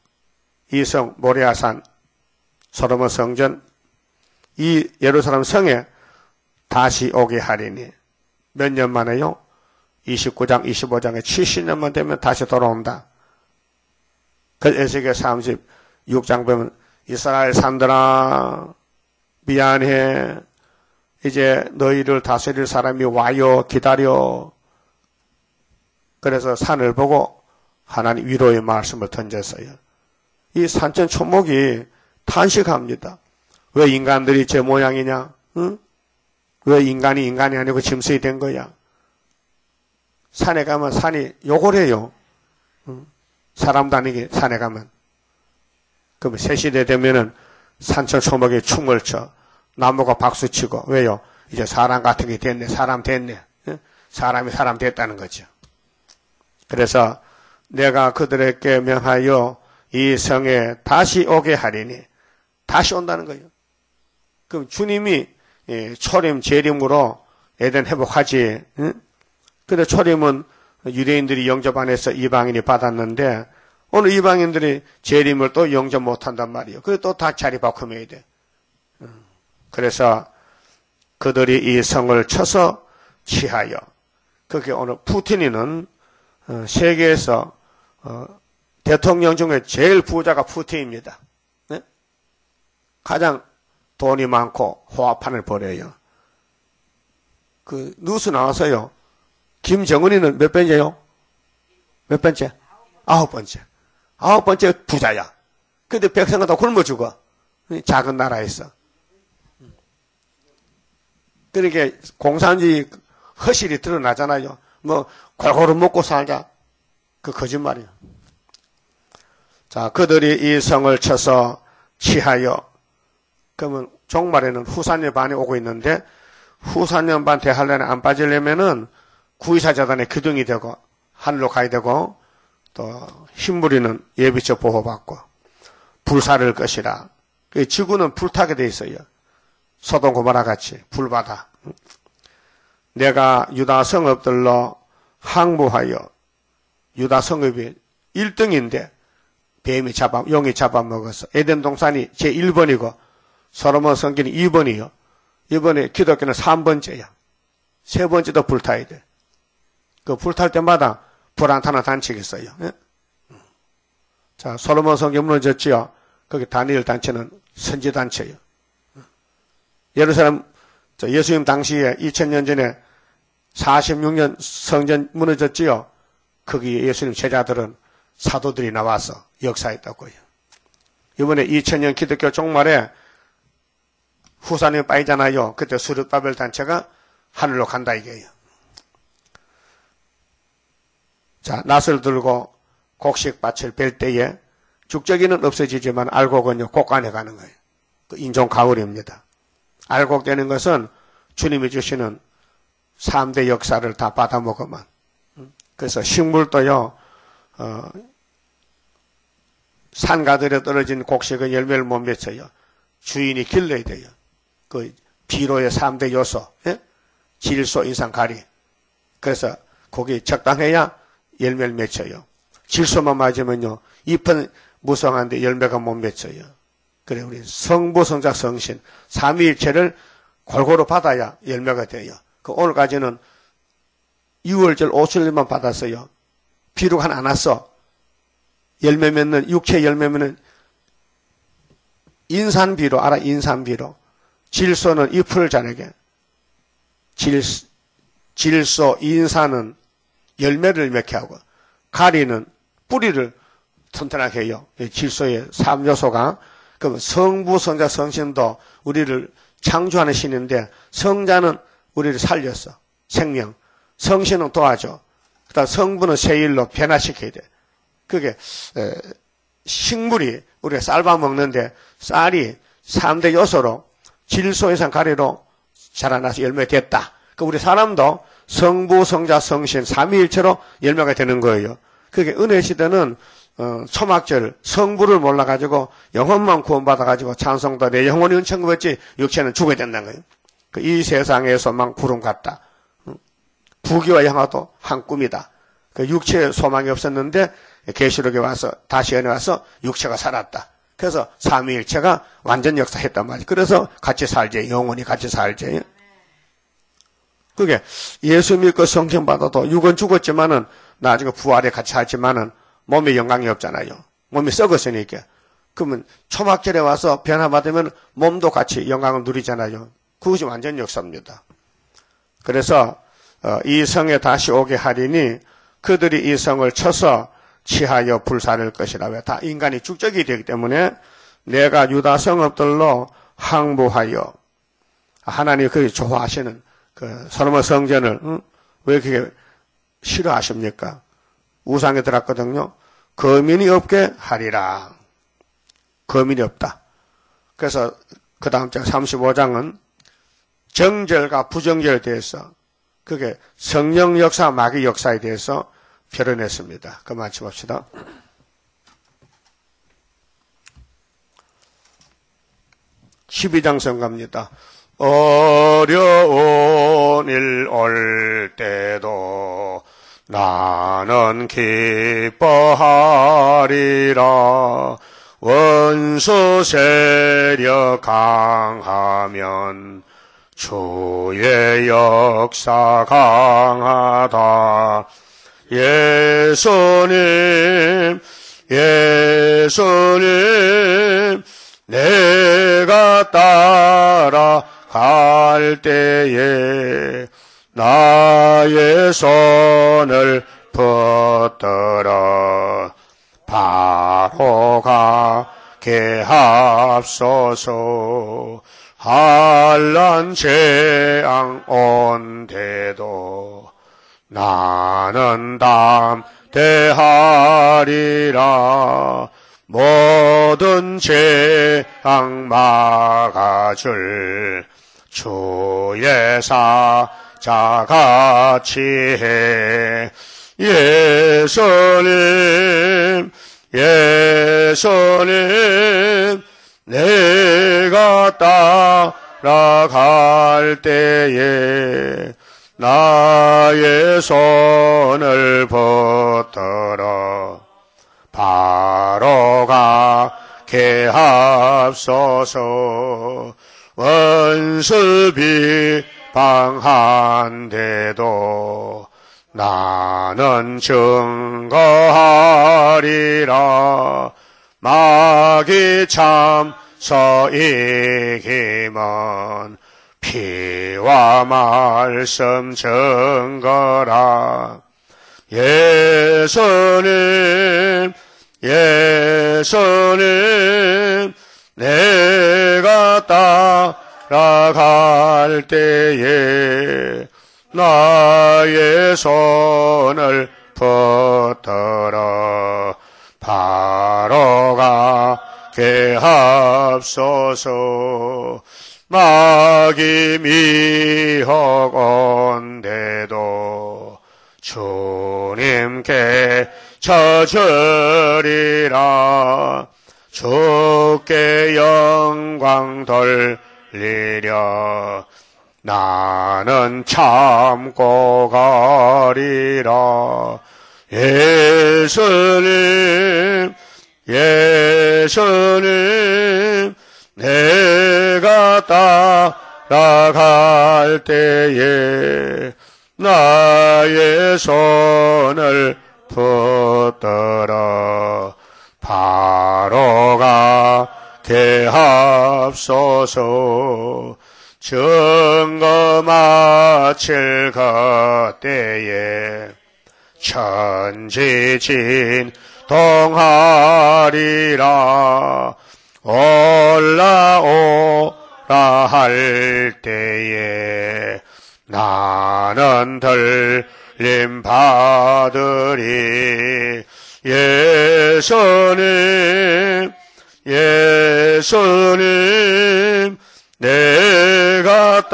모리아산 솔로몬 성전 이 예루살렘 성에 다시 오게 하리니 몇 년 만에요? 29장 25장에 70년만 되면 다시 돌아온다. 그 에스겔 36장 보면 이스라엘 산들아 미안해. 이제 너희를 다스릴 사람이 와요. 기다려. 그래서 산을 보고 하나님 위로의 말씀을 던졌어요. 이 산천 초목이 탄식합니다. 왜 인간들이 제 모양이냐? 응? 왜 인간이 아니고 짐승이 된 거야? 산에 가면 산이 욕을 해요. 응? 사람도 아니게 산에 가면. 그럼 새시대 되면은 산천 초목에 춤을 춰. 나무가 박수치고. 왜요? 이제 사람 같은 게 됐네. 사람 됐네. 응? 사람이 사람 됐다는 거죠. 그래서 내가 그들에게 명하여 이 성에 다시 오게 하리니 다시 온다는 거예요. 그럼 주님이 초림 재림으로 에덴 회복하지. 응? 근데 초림은 유대인들이 영접 안 해서 이방인이 받았는데 오늘 이방인들이 재림을 또 영접 못한단 말이에요. 그래서 또 다 자리 바꾸면 돼. 그래서 그들이 이 성을 쳐서 취하여. 그게 오늘 푸틴이는 세계에서 대통령 중에 제일 부자가 푸틴입니다. 네? 가장 돈이 많고 호화판을 벌여요. 그 뉴스 나와서요. 김정은이는 몇 번째요? 몇 번째? 9번째. 9번째 부자야. 근데 백성은 다 굶어 죽어. 작은 나라에서. 그러니까 공산주의 허실이 드러나잖아요. 뭐 골고루 먹고 살자. 그 거짓말이에요. 자, 그들이 이 성을 쳐서 취하여. 그러면 종말에는 후산년 반이 오고 있는데 후산년 반 대환란에 안 빠지려면은 구의사자단의 기둥이 되고 하늘로 가야 되고 또 흰무리는 예비적 보호받고 불사를 것이라. 지구는 불타게 돼 있어요. 소돔 고모라 같이 불바다. 내가 유다 성읍들로 항무하여 유다 성읍이 1등인데 용이 잡아먹어서 에덴 동산이 제1번이고 솔로몬 성전이 2번이요. 이번에 기독교는 3번째야. 3번째도 불타야 돼. 그 불탈 때마다 불안타는 단체가 있어요. 예? 자, 솔로몬 성전 무너졌지요. 거기 다니엘 단체는 선지 단체예요. 예루살렘 예수님 당시에 2000년 전에 46년 성전 무너졌지요. 거기 예수님 제자들은 사도들이 나와서 역사했다고요. 이번에 2000년 기독교 종말에 후사님이 빠지잖아요. 그때 수르바벨 단체가 하늘로 간다 이게요. 자, 낫을 들고 곡식밭을 벨 때에 죽적이는 없어지지만 알곡은요, 곡간에 가는 거예요. 그 인종 가을입니다. 알곡되는 것은 주님이 주시는 3대 역사를 다 받아먹으면. 그래서 식물도요, 산가들에 떨어진 곡식은 열매를 못 맺어요. 주인이 길러야 돼요. 그 비료의 3대 요소, 예? 질소, 인산, 가리. 그래서 거기 적당해야 열매를 맺어요. 질소만 맞으면요, 잎은 무성한데 열매가 못 맺어요. 그래, 우리 성부, 성자, 성신, 삼위일체를 골고루 받아야 열매가 돼요. 그 오늘까지는 6월절 5천일만 받았어요. 비록 하나 안 왔어. 열매 맺는, 육체 열매 맺는 인산비로, 알아? 인산비로. 질소는 잎을 자라게. 질소, 인산은 열매를 맺게 하고, 가리는 뿌리를 튼튼하게 해요. 질소의 3요소가. 그럼 성부, 성자, 성신도 우리를 창조하는 신인데, 성자는 우리를 살렸어. 생명. 성신은 도와줘. 그다음 성부는 세일로 변화시켜야 돼. 그게 식물이 우리가 쌀밥 먹는데 쌀이 3대 요소로 질소 이상 가리로 자라나서 열매 됐다. 그 우리 사람도 성부, 성자, 성신 삼위일체로 열매가 되는 거예요. 그게 은혜 시대는 초막절 성부를 몰라가지고 영혼만 구원받아가지고 찬송도 내 영혼이 은총을 받지 육체는 죽어야 된다는 거예요. 이 세상의 소망 구름 같다. 부귀와 영화도 한 꿈이다. 그 육체의 소망이 없었는데 계시록에 와서 다시 연애 와서 육체가 살았다. 그래서 삼위일체가 완전 역사했단 말이에요. 그래서 같이 살지. 영원히 같이 살지. 그게 예수 믿고 성령 받아도 육은 죽었지만은 나중에 부활에 같이 살지만은 몸에 영광이 없잖아요. 몸이 썩었으니까. 그러면 초막절에 와서 변화받으면 몸도 같이 영광을 누리잖아요. 그것이 완전 역사입니다. 그래서 이 성에 다시 오게 하리니 그들이 이 성을 쳐서 치하여 불사를 것이라. 왜? 다 인간이 죽적이 되기 때문에 내가 유다 성읍들로 항복하여 하나님이 그게 좋아하시는 그 솔로몬 성전을 왜 그렇게 싫어하십니까? 우상에 들었거든요. 거민이 없게 하리라. 거민이 없다. 그래서 그 다음 장 35장은 정절과 부정절에 대해서 그게 성령 역사, 마귀 역사에 대해서 표현했습니다. 그만 마쳐봅시다. (12장) 성가입니다. 어려운 일 올 때도 나는 기뻐하리라. 원수 세력 강하면 주의 역사 강하다. 예수님 내가 따라갈 때에 나의 손을 붙들어 바로 가게 하옵소서. 한란 재앙 온데도 나는 담대하리라. 모든 재앙 막아줄 주의 사자같이 해. 예수님 내가 따라갈 때에 나의 손을 붙들어 바로 가게 하옵소서. 원수 비방한데도 나는 증거하리라. 마귀 참서 이기면 피와 말씀 증거라. 예수님 내가 따라갈 때에 나의 손을 붙들어 바로 가게 하옵소서. 마귀 미혹 온데도 주님께 쳐주리라. 주께 영광 돌리려 나는 참고 가리라. 예수님 내가 따라갈 때에 나의 손을 붙들어 바로 가게 하옵소서. 증거 마칠 그때에 천지진동하리라. 올라오라 할 때에 나는 들림 받으리. 예수님 내가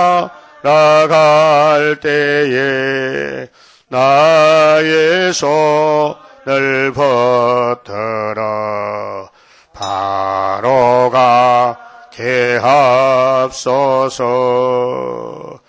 따라갈 때에 나의 손을 붙들어 바로 가게 하옵소서.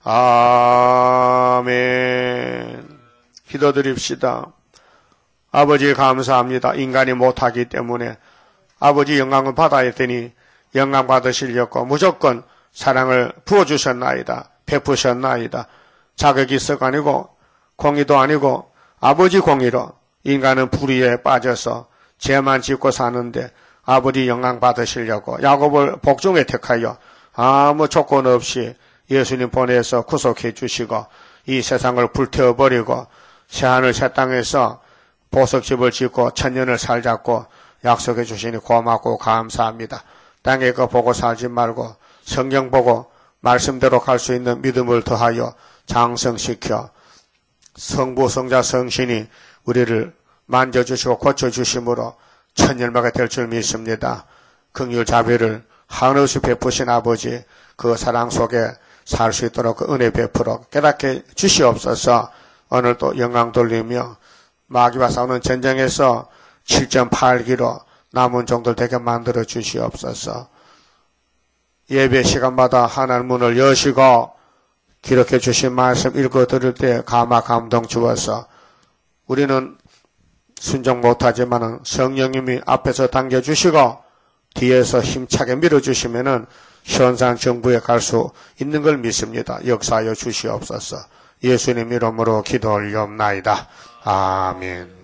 아멘. 기도드립시다. 아버지 감사합니다. 인간이 못하기 때문에 아버지 영광을 받아야 되니 영광 받으시려고 무조건 사랑을 부어주셨나이다. 베푸셨나이다. 자격이 있어가 아니고 공의도 아니고 아버지 공의로 인간은 불의에 빠져서 죄만 짓고 사는데 아버지 영광 받으시려고 야곱을 복종에 택하여 아무 조건 없이 예수님 보내서 구속해 주시고 이 세상을 불태워버리고 새하늘 새 땅에서 보석집을 짓고 천년을 살자고 약속해 주시니 고맙고 감사합니다. 땅에 거 보고 살지 말고 성경 보고 말씀대로 갈 수 있는 믿음을 더하여 장성시켜 성부 성자 성신이 우리를 만져주시고 고쳐주심으로 천년마가 될 줄 믿습니다. 긍휼 자비를 한없이 베푸신 아버지 그 사랑 속에 살 수 있도록 그 은혜 베풀어 깨닫게 주시옵소서. 오늘도 영광 돌리며 마귀와 싸우는 전쟁에서 7.8기로 남은 종들 되게 만들어 주시옵소서. 예배 시간마다 하나님 문을 여시고 기록해 주신 말씀 읽어 들을 때 감화 감동 주어서 우리는 순종 못하지만 성령님이 앞에서 당겨주시고 뒤에서 힘차게 밀어주시면은 현산 정부에 갈 수 있는 걸 믿습니다. 역사하여 주시옵소서. 예수님 이름으로 기도 올리옵나이다. 아멘.